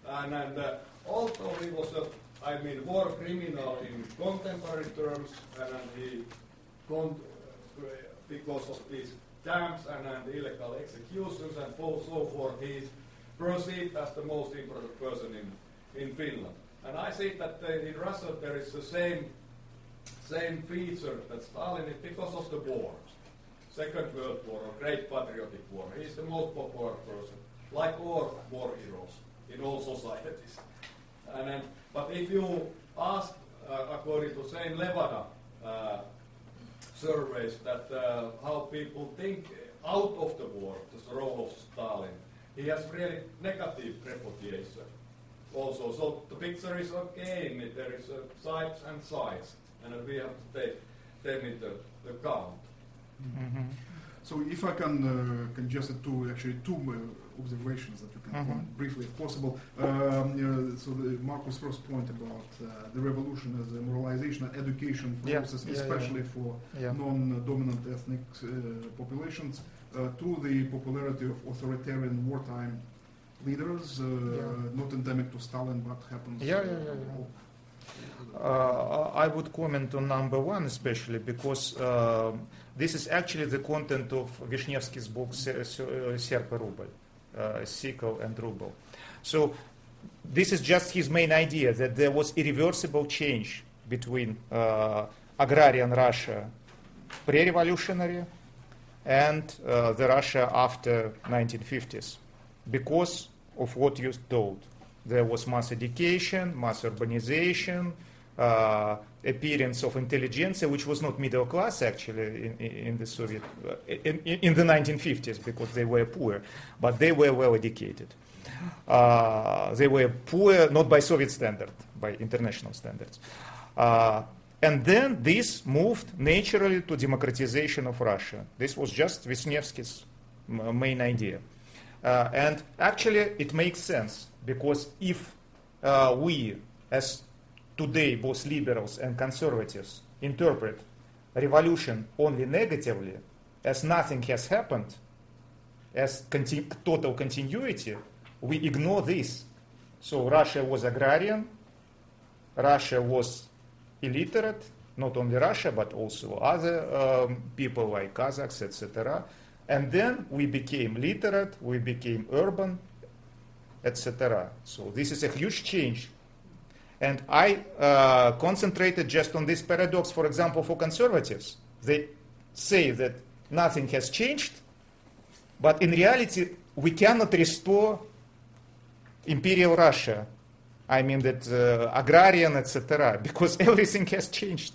And, and uh, although he was a, I mean, war criminal in contemporary terms, and, and he, con- uh, because of these camps and, and illegal executions and so forth, he is perceived as the most important person in, in Finland. And I see that uh, in Russia there is the same same feature that Stalin is because of the wars. Second World War or Great Patriotic War. He is the most popular person, like all war heroes in all societies. And then, but if you ask, uh, according to same Levada uh, surveys, that uh, how people think out of the war, the role of Stalin, he has really negative reputation. Also, so the picture is okay. There is uh, sides and sides, and we have to take them into account. Mm-hmm. So, if I can uh, conjust it to actually two uh, observations that you can mm-hmm. comment briefly, if possible. Um, you know, so, the, Marcus' first point about uh, the revolution as a moralization and education process, yeah, yeah, especially yeah. for yeah. non-dominant ethnic uh, populations, uh, to the popularity of authoritarian wartime leaders, uh, yeah. not endemic to Stalin, but happens. Yeah, yeah, yeah. yeah. Uh, I would comment on number one especially because uh, this is actually the content of Vishnevsky's book Serb and Ruble, uh, Sickle and Ruble. So this is just his main idea, that there was irreversible change between uh, agrarian Russia pre-revolutionary and uh, the Russia after nineteen fifties because of what you told. There was mass education, mass urbanization, uh, appearance of intelligentsia, which was not middle class actually in, in the Soviet, uh, in, in the nineteen fifties because they were poor, but they were well educated. Uh, they were poor not by Soviet standard, by international standards. Uh, and then this moved naturally to democratization of Russia. This was just Vishnevsky's m- main idea. Uh, and actually it makes sense because if uh, we, as today both liberals and conservatives, interpret revolution only negatively, as nothing has happened, as conti- total continuity, we ignore this. So Russia was agrarian, Russia was illiterate, not only Russia but also other um, people like Kazakhs, et cetera. And then we became literate, we became urban, et cetera. So this is a huge change. And I uh, concentrated just on this paradox, for example, for conservatives. They say that nothing has changed, but in reality, we cannot restore imperial Russia. I mean that uh, agrarian, et cetera, because everything has changed.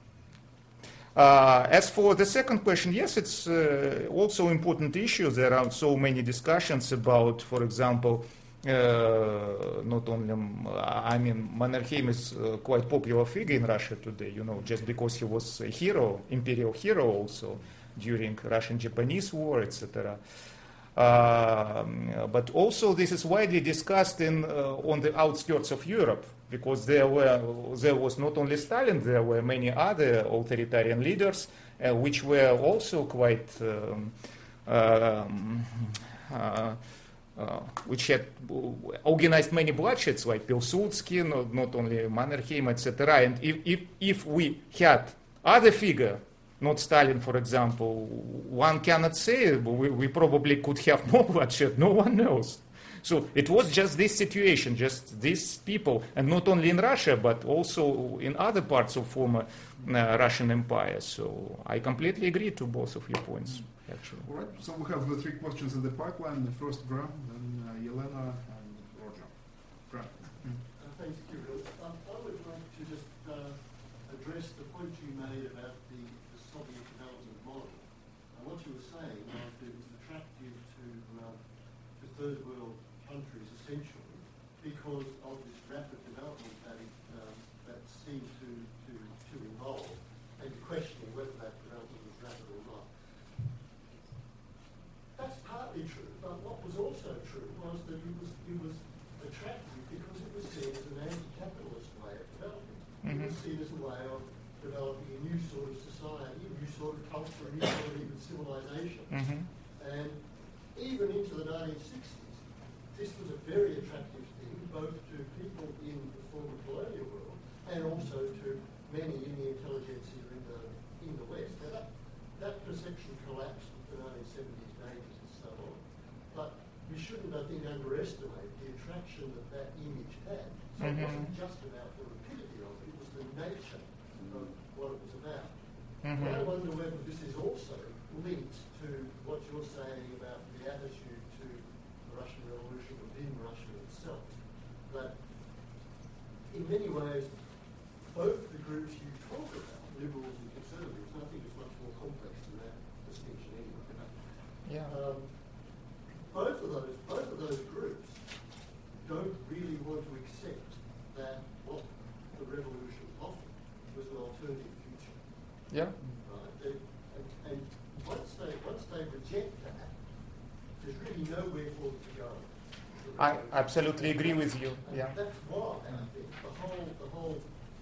Uh, as for the second question, yes, it's uh, also an important issue. There are so many discussions about, for example, uh, not only, um, I mean, Mannerheim is uh, quite popular figure in Russia today, you know, just because he was a hero, imperial hero also during Russian-Japanese War, et cetera. Uh, but also this is widely discussed in, uh, on the outskirts of Europe, because there were there was not only Stalin, there were many other authoritarian leaders, uh, which were also quite, um, um, uh, uh, which had organized many bloodshed, like Pilsudski, not, not only Mannerheim, et cetera. And if, if, if we had other figure, not Stalin, for example, one cannot say, but we, we probably could have more bloodshed. No one knows. So it was just this situation, just these people, and not only in Russia, but also in other parts of former uh, Russian Empire. So I completely agree to both of your points, actually. All right, so we have the three questions in the pipeline. The first, Graham, then uh, Yelena, and Roger. Graham. Uh, thanks, Kirill. Um, I would like to just uh, address the point you made about the, the Soviet development model. And what you were saying was that it was attractive to, uh, to third world countries essentially because of this rapid development that it um, that seemed to, to, to involve, and questioning whether that development was rapid or not. That's partly true, but what was also true was that it was it was attractive because it was seen as an anti-capitalist way of developing. Mm-hmm. It was seen as a way of developing a new sort of society, a new sort of culture, a new sort of even civilization. Mm-hmm. And even into the nineteen sixties, this was a very attractive thing both to people in the former colonial world and also to many in the intelligentsia in the in the West. Now that, that perception collapsed in the nineteen seventies and eighties and so on. But we shouldn't, I think, underestimate the attraction that that image had. So mm-hmm. it wasn't just about the rapidity of it, it was the nature of what it was about. Mm-hmm. I wonder whether this is also linked to what you're saying about the attitude to the Russian Revolution within Russia itself. That in many ways, both the groups you talk about, liberals and conservatives, and I think it's much more complex than that distinction anyway. Yeah. Um, both of those, both of those groups don't really want to accept that what the revolution offered was an alternative future. Yeah. Right? They, and, and once they once they reject that, there's really nowhere for them to go. I absolutely agree with you. And Yeah. that's why I think the whole the whole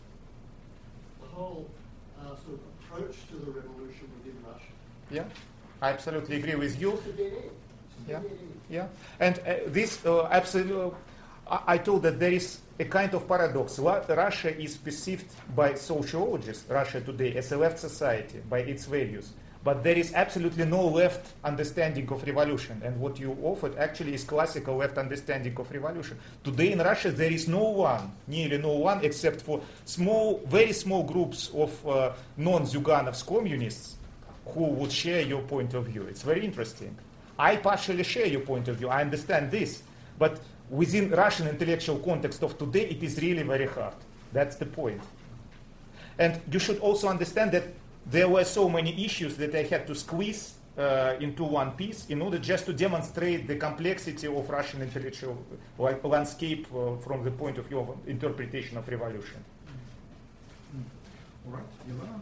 the whole uh, sort of approach to the revolution within Russia. Yeah. I absolutely agree with you. It's a dead end. It's a Yeah. dead end. Yeah, and uh, this uh, absolutely, I, I told that there is a kind of paradox. What Russia is perceived by sociologists, Russia today, as a left society by its values, but there is absolutely no left understanding of revolution. And what you offered actually is classical left understanding of revolution. Today in Russia there is no one, nearly no one, except for small, very small groups of uh, non-Zyuganovs communists who would share your point of view. It's very interesting. I partially share your point of view. I understand this. But within Russian intellectual context of today, it is really very hard. That's the point. And you should also understand that there were so many issues that I had to squeeze uh, into one piece in order just to demonstrate the complexity of Russian intellectual landscape uh, from the point of view of interpretation of revolution. All right, Yelena.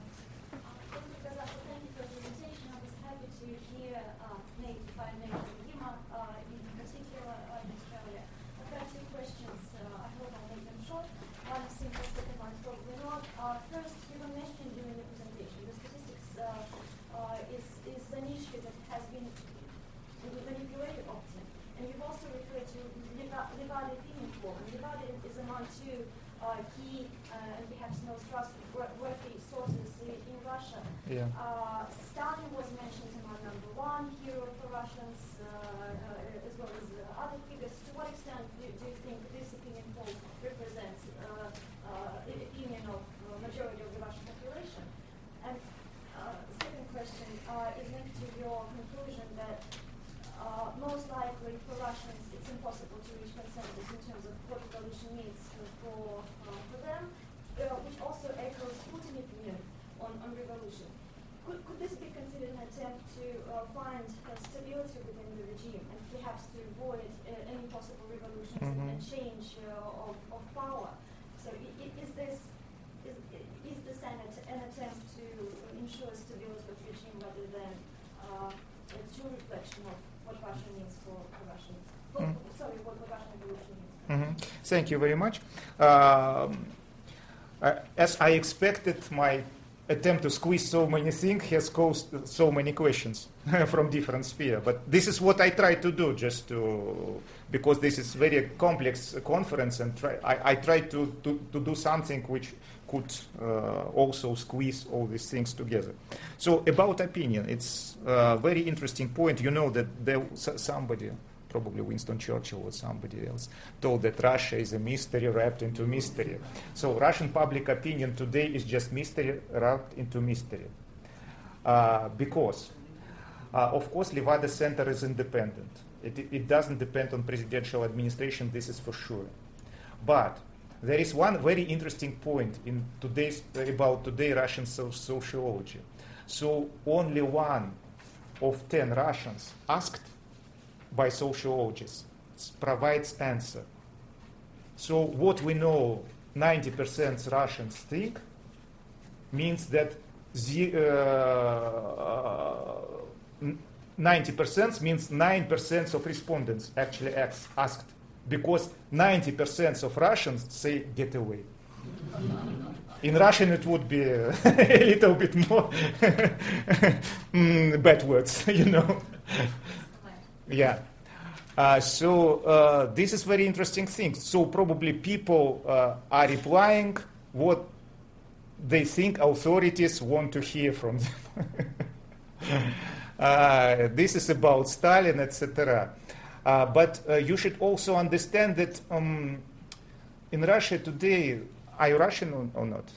key uh, and perhaps most trustworthy sources in Russia. Yeah. Uh, Stalin was mentioned among number one hero for Russians, uh, uh, as well as uh, other figures. To what extent do, do you think this opinion poll represents uh, uh, the opinion of the majority of the Russian population? And uh, second question uh, is linked to your conclusion that uh, most likely for Russians it's impossible to reach consensus in terms of what revolution means for uh, for them, uh, which also echoes Putin's opinion on, on revolution. Could, could this be considered an attempt to uh, find uh, stability within the regime and perhaps to avoid uh, any possible revolutions mm-hmm. and change uh, of, of power? So i- i- is this is, is this an, att- an attempt to ensure stability of the regime rather than uh, a true reflection of what Russia means for, for Russians? Well, mm. Sorry, what the Russian revolution means. Mm-hmm. Thank you very much. Um, uh, as I expected, my attempt to squeeze so many things has caused so many questions from different spheres. But this is what I try to do, just to because this is very complex conference, and try, I, I try to, to, to do something which could uh, also squeeze all these things together. So about opinion, it's a very interesting point. You know that there somebody, probably Winston Churchill or somebody else, told that Russia is a mystery wrapped into mystery. So Russian public opinion today is just mystery wrapped into mystery. Uh, because, uh, of course, Levada Center is independent. It, it doesn't depend on presidential administration, this is for sure. But there is one very interesting point in today's, about today Russian so- sociology. So only one of ten Russians asked by sociologists provides answer. So what we know ninety percent Russians think means that the, uh, ninety percent means nine percent of respondents actually asked, asked because ninety percent of Russians say get away. In Russian it would be a little bit more mm, bad words, you know. Yeah. Uh, so uh, this is very interesting thing. So probably people uh, are replying what they think authorities want to hear from them. uh, this is about Stalin, et cetera. Uh, but uh, you should also understand that um, in Russia today, are you Russian or, or not?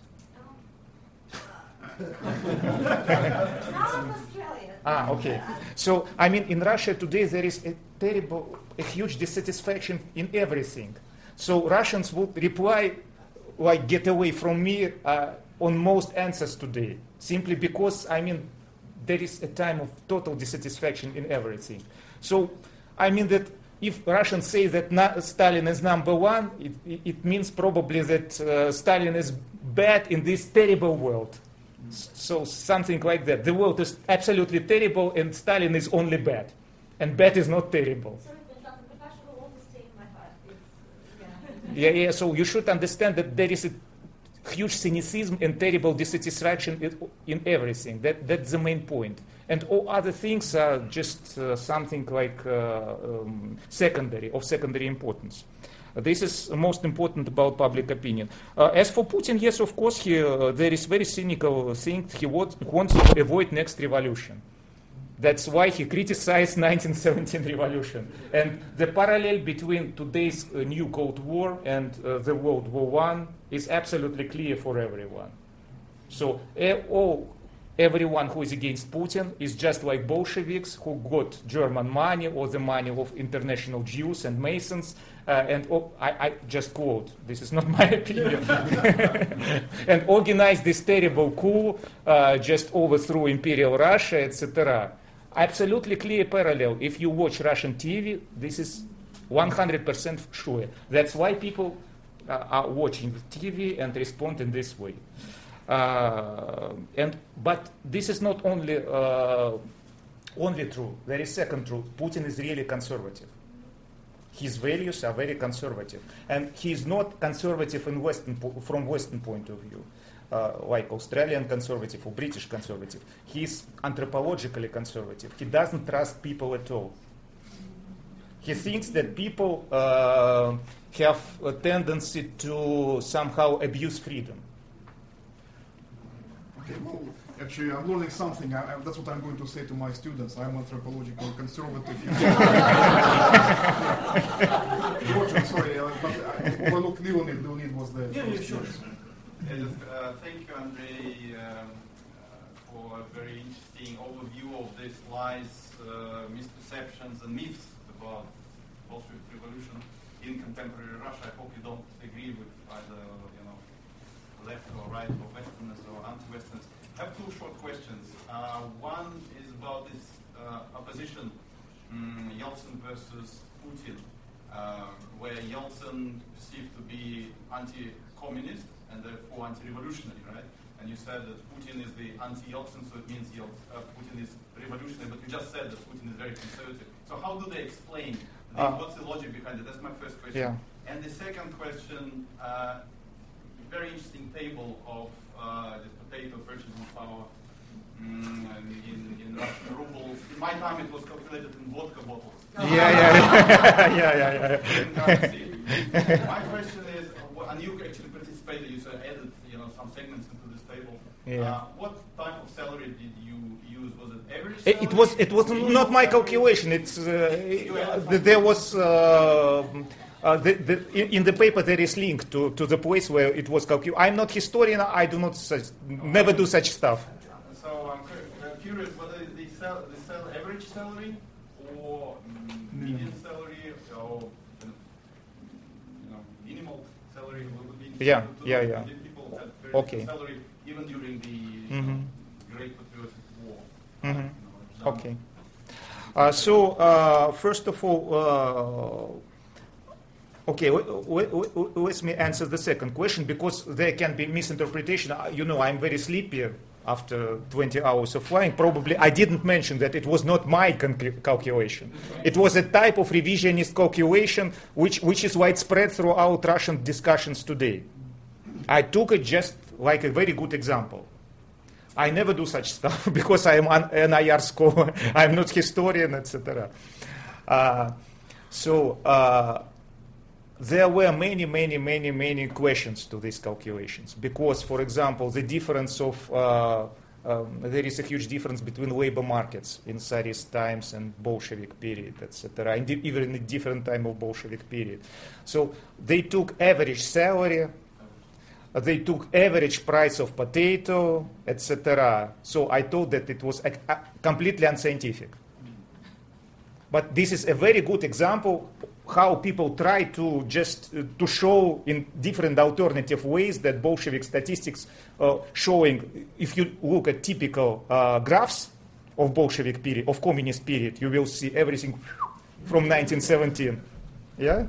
Ah, okay. So, I mean, in Russia today there is a terrible, a huge dissatisfaction in everything. So Russians would reply, like, get away from me uh, on most answers today, simply because, I mean, there is a time of total dissatisfaction in everything. So, I mean that if Russians say that na- Stalin is number one, it, it, it means probably that uh, Stalin is bad in this terrible world. So something like that. The world is absolutely terrible and Stalin is only bad. And bad is not terrible. Sorry, but not the professional always stay in my heart. It's, yeah. yeah, yeah. So you should understand that there is a huge cynicism and terrible dissatisfaction in, in everything. That, that's the main point. And all other things are just uh, something like uh, um, secondary, of secondary importance. This is most important about public opinion. Uh, as for Putin, yes, of course, he, uh, there is very cynical thing. He wants to avoid next revolution. That's why he criticized nineteen seventeen revolution. And the parallel between today's uh, new Cold War and uh, the World War One is absolutely clear for everyone. So uh, all, everyone who is against Putin is just like Bolsheviks who got German money or the money of international Jews and Masons. Uh, and oh, I, I just quote, this is not my opinion, and organized this terrible coup, uh, just overthrew Imperial Russia, et cetera. Absolutely clear parallel. If you watch Russian T V, this is one hundred percent sure. That's why people uh, are watching T V and respond in this way. Uh, and but this is not only uh, only true. There is second truth. Putin is really conservative. His values are very conservative, and he is not conservative in Western po- from Western point of view, uh, like Australian conservative or British conservative. He is anthropologically conservative. He doesn't trust people at all. He thinks that people uh, have a tendency to somehow abuse freedom. Okay, well, actually, I'm learning something. I, I, that's what I'm going to say to my students. I'm anthropological conservative. Roger, sorry, uh, but I overlooked Leonid. Leonid was the Yeah, yeah, sure. first. Yes, uh, thank you, Andrei, um, uh, for a very interesting overview of these lies, uh, misperceptions, and myths about Bolshevik revolution in contemporary Russia. I hope you don't agree with either, you know, left or right, or Westerners or anti-Westerners. I have two short questions. Uh, one is about this uh, opposition, um, Yeltsin versus Putin, uh, where Yeltsin perceived to be anti-communist and therefore anti-revolutionary, right? And you said that Putin is the anti-Yeltsin, so it means Yel- uh, Putin is revolutionary, but you just said that Putin is very conservative. So how do they explain this? Uh, What's the logic behind it? That's my first question. Yeah. And the second question, uh, very interesting table of uh, the potato purchasing power mm, in, in Russian rubles. In my time, it was calculated in vodka bottles. Yeah, yeah, yeah, yeah, yeah. My question is, uh, and you actually participated, you said added, you know, some segments into this table. Yeah. Uh, what type of salary did you use? Was it average salary? It, it was. It was not my calculation. It's uh, there was. Uh, Uh, the, the, in the paper there is link to, to the place where it was calculated. I'm not historian. I do not such, never do such stuff. So I'm curious whether they sell, they sell average salary or median salary or you know minimal salary. Would be yeah, to yeah, the, yeah. People had very okay. good salary even during the mm-hmm. know, Great Patriotic War. Mm-hmm. You know, okay. Uh, so uh, first of all. Uh, Okay, w- w- w- let me answer the second question, because there can be misinterpretation. You know, I'm very sleepy after twenty hours of flying. Probably I didn't mention that it was not my con- calculation. It was a type of revisionist calculation which, which is widespread throughout Russian discussions today. I took it just like a very good example. I never do such stuff because I am an N I R scholar. I'm not historian, et cetera. Uh, So uh, there were many, many, many, many questions to these calculations because, for example, the difference of uh, um, there is a huge difference between labor markets in Tsarist times and Bolshevik period, et cetera, and di- even in a different time of Bolshevik period. So they took average salary, uh, they took average price of potato, et cetera. So I thought that it was a, a completely unscientific. But this is a very good example how people try to just uh, to show in different alternative ways that Bolshevik statistics uh, showing, if you look at typical uh, graphs of Bolshevik period, of communist period, you will see everything from nineteen seventeen. Yeah?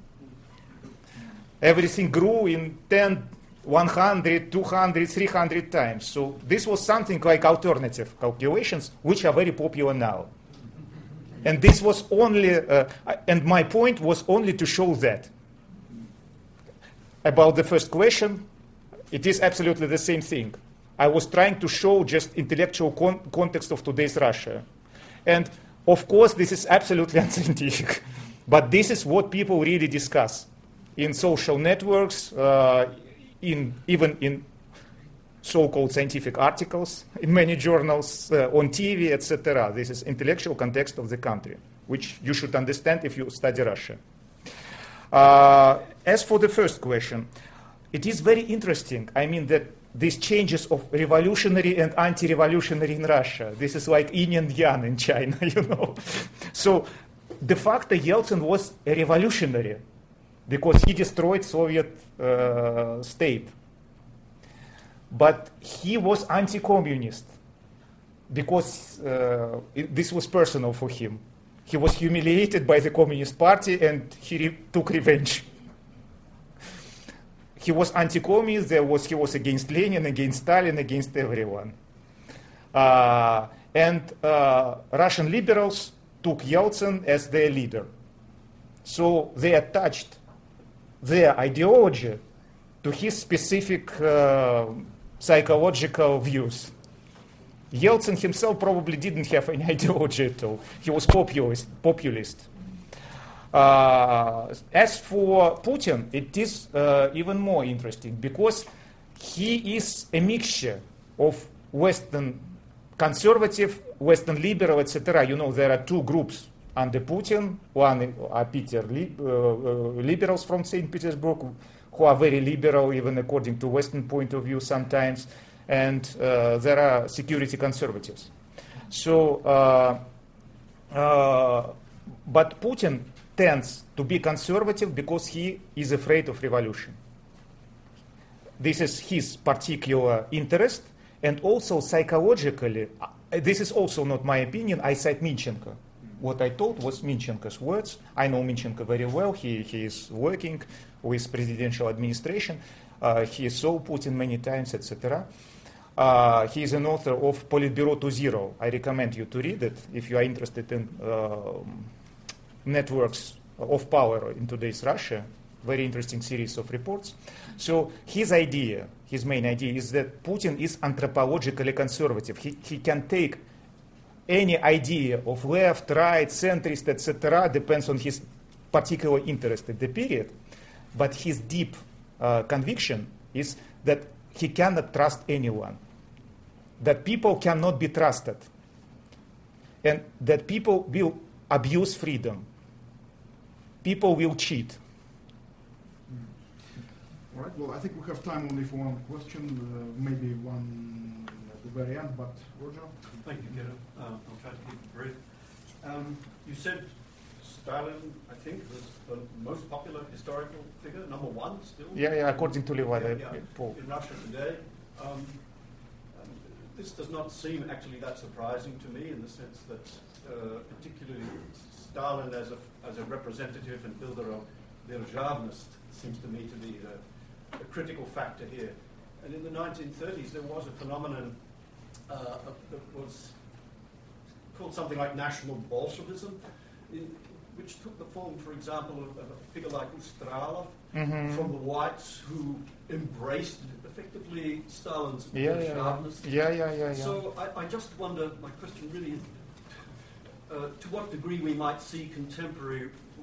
Everything grew in ten, one hundred, two hundred, three hundred times. So this was something like alternative calculations, which are very popular now. And this was only, uh, and my point was only to show that. About the first question, it is absolutely the same thing. I was trying to show just intellectual con- context of today's Russia. And of course, this is absolutely unscientific. But this is what people really discuss in social networks, uh, in even in so-called scientific articles in many journals, uh, on T V, et cetera. This is intellectual context of the country, which you should understand if you study Russia. Uh, as for the first question, it is very interesting. I mean that these changes of revolutionary and anti-revolutionary in Russia, this is like yin and yang in China, you know. So de facto Yeltsin was a revolutionary because he destroyed Soviet uh, state. But he was anti-communist because uh, it, this was personal for him. He was humiliated by the Communist Party and he re- took revenge. He was anti-communist. There was he was against Lenin, against Stalin, against everyone. Uh, and uh, Russian liberals took Yeltsin as their leader. So they attached their ideology to his specific uh, psychological views. Yeltsin himself probably didn't have any ideology at all. He was populist. populist. Uh, as for Putin, it is uh, even more interesting because he is a mixture of Western conservative, Western liberal, et cetera. You know, there are two groups under Putin. One are Peter li- uh, uh, liberals from Saint Petersburg, who are very liberal, even according to Western point of view sometimes, and uh, there are security conservatives. So, uh, uh, but Putin tends to be conservative because he is afraid of revolution. This is his particular interest, and also psychologically, uh, this is also not my opinion, I cite Minchenko. What I told was Minchenko's words. I know Minchenko very well. He, he is working with presidential administration. Uh, he saw Putin many times, et cetera. Uh, he is an author of Politburo to Zero. I recommend you to read it if you are interested in uh, networks of power in today's Russia. Very interesting series of reports. So his idea, his main idea, is that Putin is anthropologically conservative. He, he can take any idea of left, right, centrist, et cetera, depends on his particular interest at the period. But his deep uh, conviction is that he cannot trust anyone, that people cannot be trusted, and that people will abuse freedom. People will cheat. All right, well, I think we have time only for one question, uh, maybe one at the very end, but Roger? Thank you, Kira. Um, I'll try to keep it brief. Um, you said Stalin, I think, was the most popular historical figure, number one still? Yeah, yeah, according to Levada. Yeah, yeah. In Russia today. Um, um, this does not seem actually that surprising to me in the sense that uh, particularly Stalin as a, as a representative and builder of Державность seems to me to be the, the critical factor here. And in the nineteen thirties there was a phenomenon uh, that was called something like national Bolshevism, in, which took the form, for example, of, of a figure like Ustralov mm-hmm. from the whites who embraced effectively Stalin's yeah, Державность. Yeah, yeah, yeah, yeah. So I, I just wonder, my question really is, uh, to what degree we might see contemporary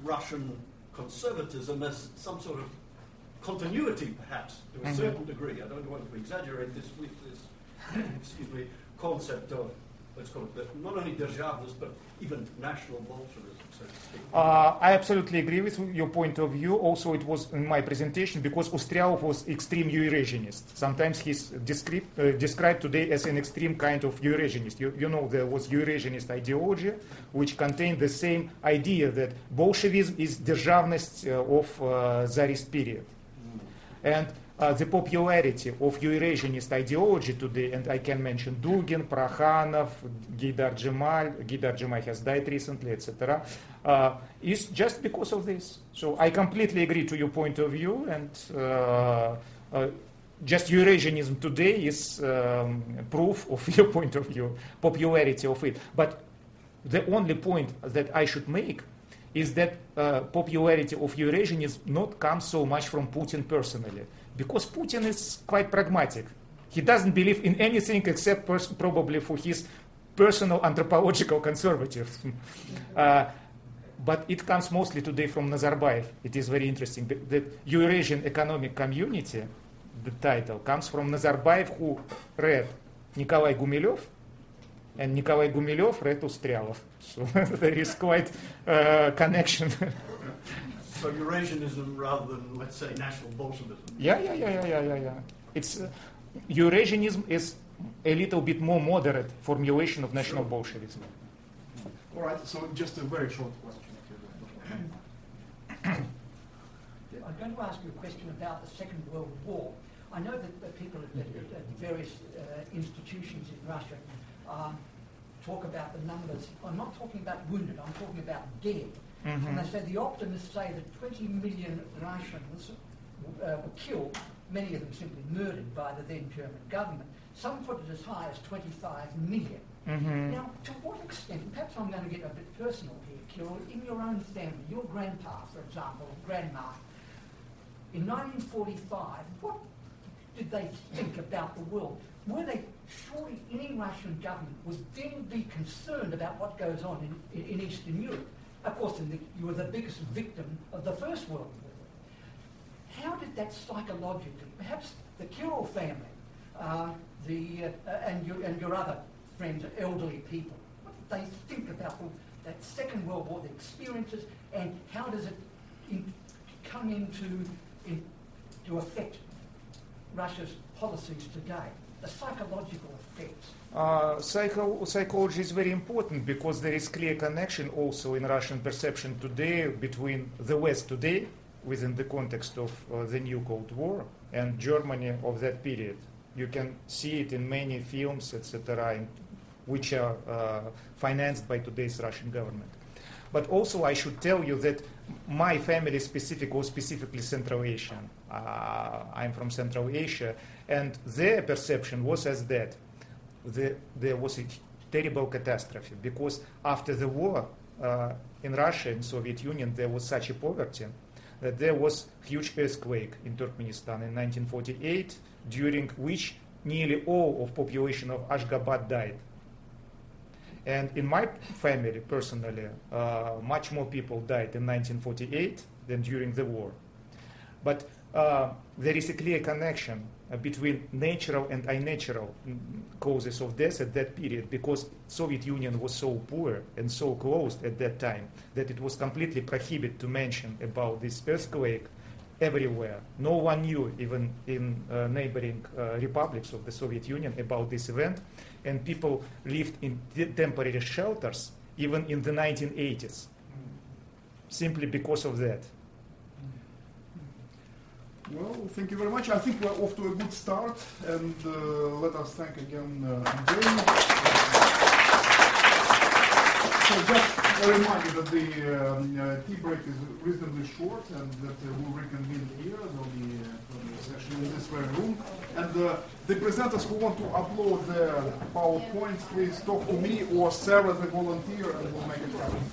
Russian conservatism as some sort of continuity, perhaps, to a mm-hmm. certain degree. I don't want to exaggerate this with this, excuse me, concept of, let's call it, the, not only державность, but even national Bolshevism, so to speak. Uh, I absolutely agree with your point of view. Also, it was in my presentation because Ustrialov was extreme Eurasianist. Sometimes he's descript, uh, described today as an extreme kind of Eurasianist. You, you know, there was Eurasianist ideology, which contained the same idea that Bolshevism is державность uh, of uh, Tsarist period. Mm. And Uh, the popularity of Eurasianist ideology today, and I can mention Dugin, Prokhanov, Geydar Djemal, Geydar Djemal has died recently, et cetera, uh, is just because of this. So I completely agree to your point of view, and uh, uh, just Eurasianism today is um, proof of your point of view, popularity of it. But the only point that I should make is that uh, popularity of Eurasianism not comes so much from Putin personally. Because Putin is quite pragmatic. He doesn't believe in anything except pers- probably for his personal anthropological conservatism. Uh, but it comes mostly today from Nazarbayev. It is very interesting. The, the Eurasian Economic Community, the title, comes from Nazarbayev, who read Nikolai Gumilev, and Nikolai Gumilev read Ustrialov. So there is quite a uh, connection. So Eurasianism rather than, let's say, national Bolshevism. Yeah, yeah, yeah, yeah, yeah, yeah. yeah. It's uh, Eurasianism is a little bit more moderate formulation of national sure. Bolshevism. All right. So just a very short question. I'm going to ask you a question about the Second World War. I know that the people at, at, at various uh, institutions in Russia um, talk about the numbers. I'm not talking about wounded. I'm talking about dead. Mm-hmm. And they say the optimists say that twenty million Russians uh, were killed, many of them simply murdered by the then German government. Some put it as high as twenty-five million. Mm-hmm. Now, to what extent, perhaps I'm going to get a bit personal here, Kirill, in your own family, your grandpa, for example, grandma, in nineteen forty-five, what did they think about the world? Were they, surely any Russian government would then be concerned about what goes on in, in, in Eastern Europe? Of course, in the, you were the biggest victim of the First World War. How did that psychologically, perhaps the Kirill family, uh, the, uh, and, your, and your other friends, elderly people, what did they think about the, that Second World War, the experiences, and how does it in, come into in, to affect Russia's policies today? The psychological effects. Uh, psycho- psychology is very important because there is clear connection also in Russian perception today between the West today, within the context of uh, the new Cold War, and Germany of that period. You can see it in many films, et cetera, which are uh, financed by today's Russian government. But also I should tell you that my family specific was specifically Central Asian. Uh, I'm from Central Asia, and their perception was as that the, there was a terrible catastrophe because after the war uh, in Russia and Soviet Union there was such a poverty that there was huge earthquake in Turkmenistan in nineteen forty-eight, during which nearly all of population of Ashgabat died. And in my family, personally, uh, much more people died in nineteen forty-eight than during the war. But uh, there is a clear connection uh, between natural and unnatural causes of death at that period, because Soviet Union was so poor and so closed at that time that it was completely prohibited to mention about this earthquake everywhere. No one knew, even in uh, neighboring uh, republics of the Soviet Union, about this event, and people lived in t- temporary shelters even in the nineteen eighties, simply because of that. Well, thank you very much. I think we're off to a good start, and uh, let us thank again uh, Andrei. So just a reminder that the um, uh, tea break is reasonably short, and that uh, we'll reconvene here. There'll be uh, a session in this very room. And uh, the presenters who want to upload their PowerPoints, please talk to me or Sarah, the volunteer, and we'll make it happen.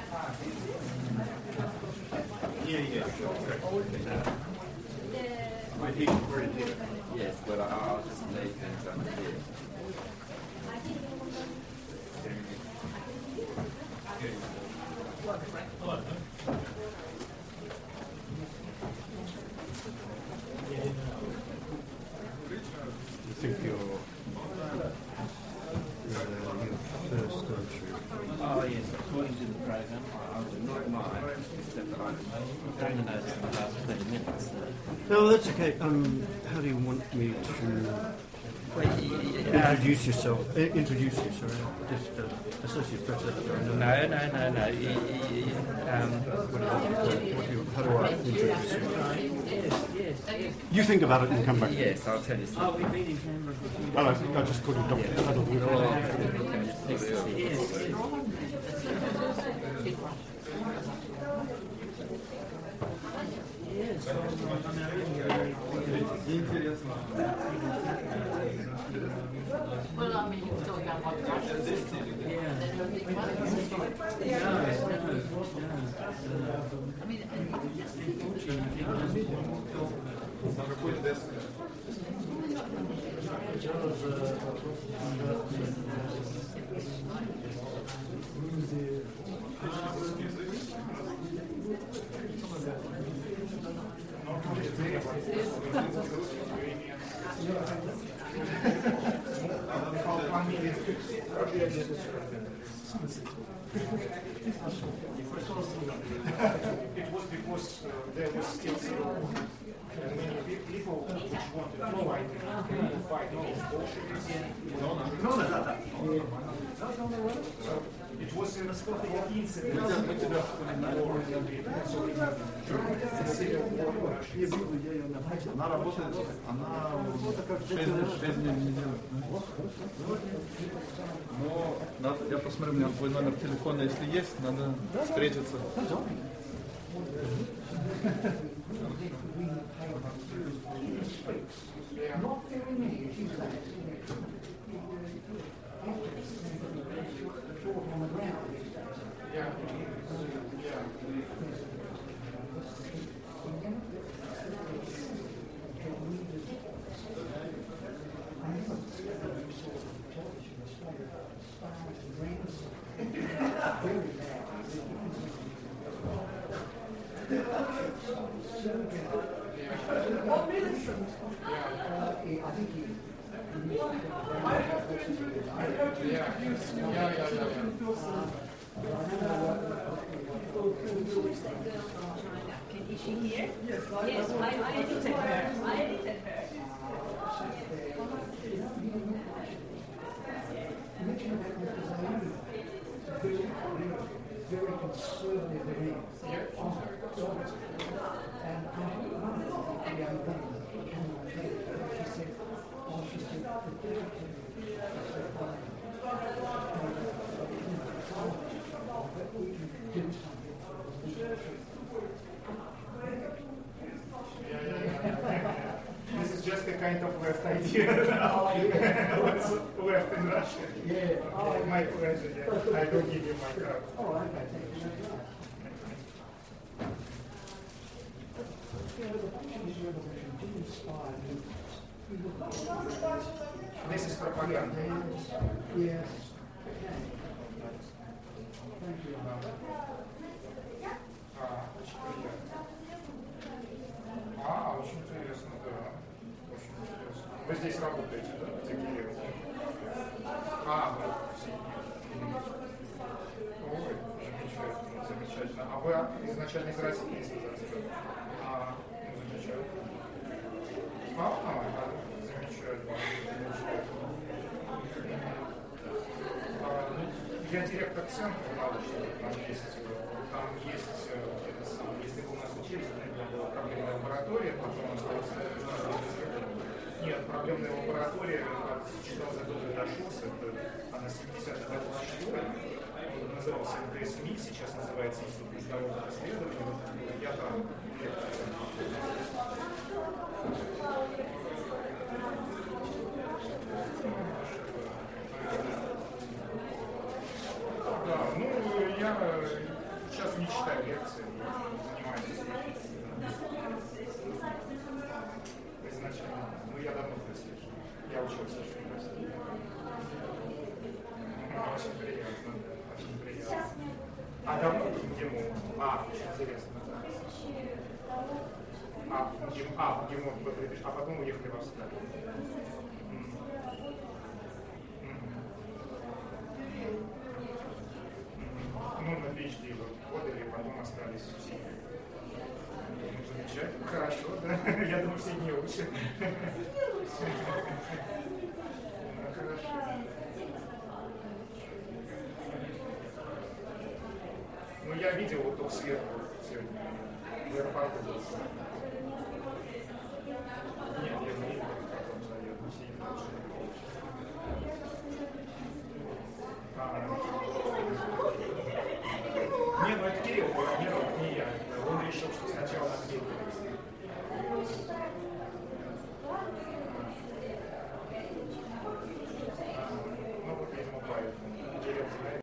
Yeah, yeah, sure. My heat very dear. Yes, but I'll just lay things on here. Hello. Oh, yes, according to the program, I would not mind, except that I've done the notes in the last twenty minutes. Uh, No, that's okay. Um, how do you want me to introduce yourself? Uh, introduce you, sorry. Just uh, associate professor. no, no, no, no. You, you, um, What do you, what do you, how do I introduce you? yes, yes, yes. You think about it and come back. Yes, I'll tell you Oh, something. we've been in Canberra before. Oh, I, I just called you Doctor Huddle. Yes, yes. Well, I mean, you still got one question. I mean, It was because uh, there was still uh, many people which wanted to fight, to fight against Bolshevism. No, no, no. So it was a incident. Она работает, она шесть дней в неделю. Но надо, я посмотрю, у меня твой номер телефона, если есть, надо встретиться. Not very many, as you say. Short on the ground these days. Yeah. is she here? Yes, yes I, I edited her. I edited her. Very conservative event. And one of the young women came on and she said, oh, she said, the deputy, but we can do something. This is just a kind of left idea now. What's left in Russia? Yeah. Oh, my pleasure. Yeah. I will give you my card. Oh, okay. Thank you very much. You know, the Bolshevik revolution did inspire movements. This is propaganda. Yes. Thank you. А, очень приятно. А, очень интересно, да. Очень интересно. Вы здесь работаете, да, в Киеве? А, вот. Ой, замечательно, замечательно. А вы изначально из России, сказали? А, ну, замечательно. А, а, замечательно, замечательно. А, я директор центра научного на месте. Там есть, это самое, если бы у нас учились, у меня была проблемная лаборатория, потом у нас нет, проблемная лаборатория, читал за годы дошелся, она семидесятых годов существует, назывался эн тэ эс эм и, сейчас называется Институт международных исследований, я там директор центра. Да, ну, я сейчас не читаю лекции, занимаюсь изначально. Ну, я давно в России живу. Я учился еще в России. Очень приятно, да, очень приятно. А давно в МГИМО? А, очень интересно. А, в МГИМО, а, в МГИМО, а потом уехали в Австралию. года или потом остались все. Ну, замечательно, хорошо, да? Я думаю, все не учат. Хорошо. Ну, я видел вот только сверху сегодня. В аэропорту был. Нет, я не видел, потом заеду. А, не, ну это Кирилл был, не, не я.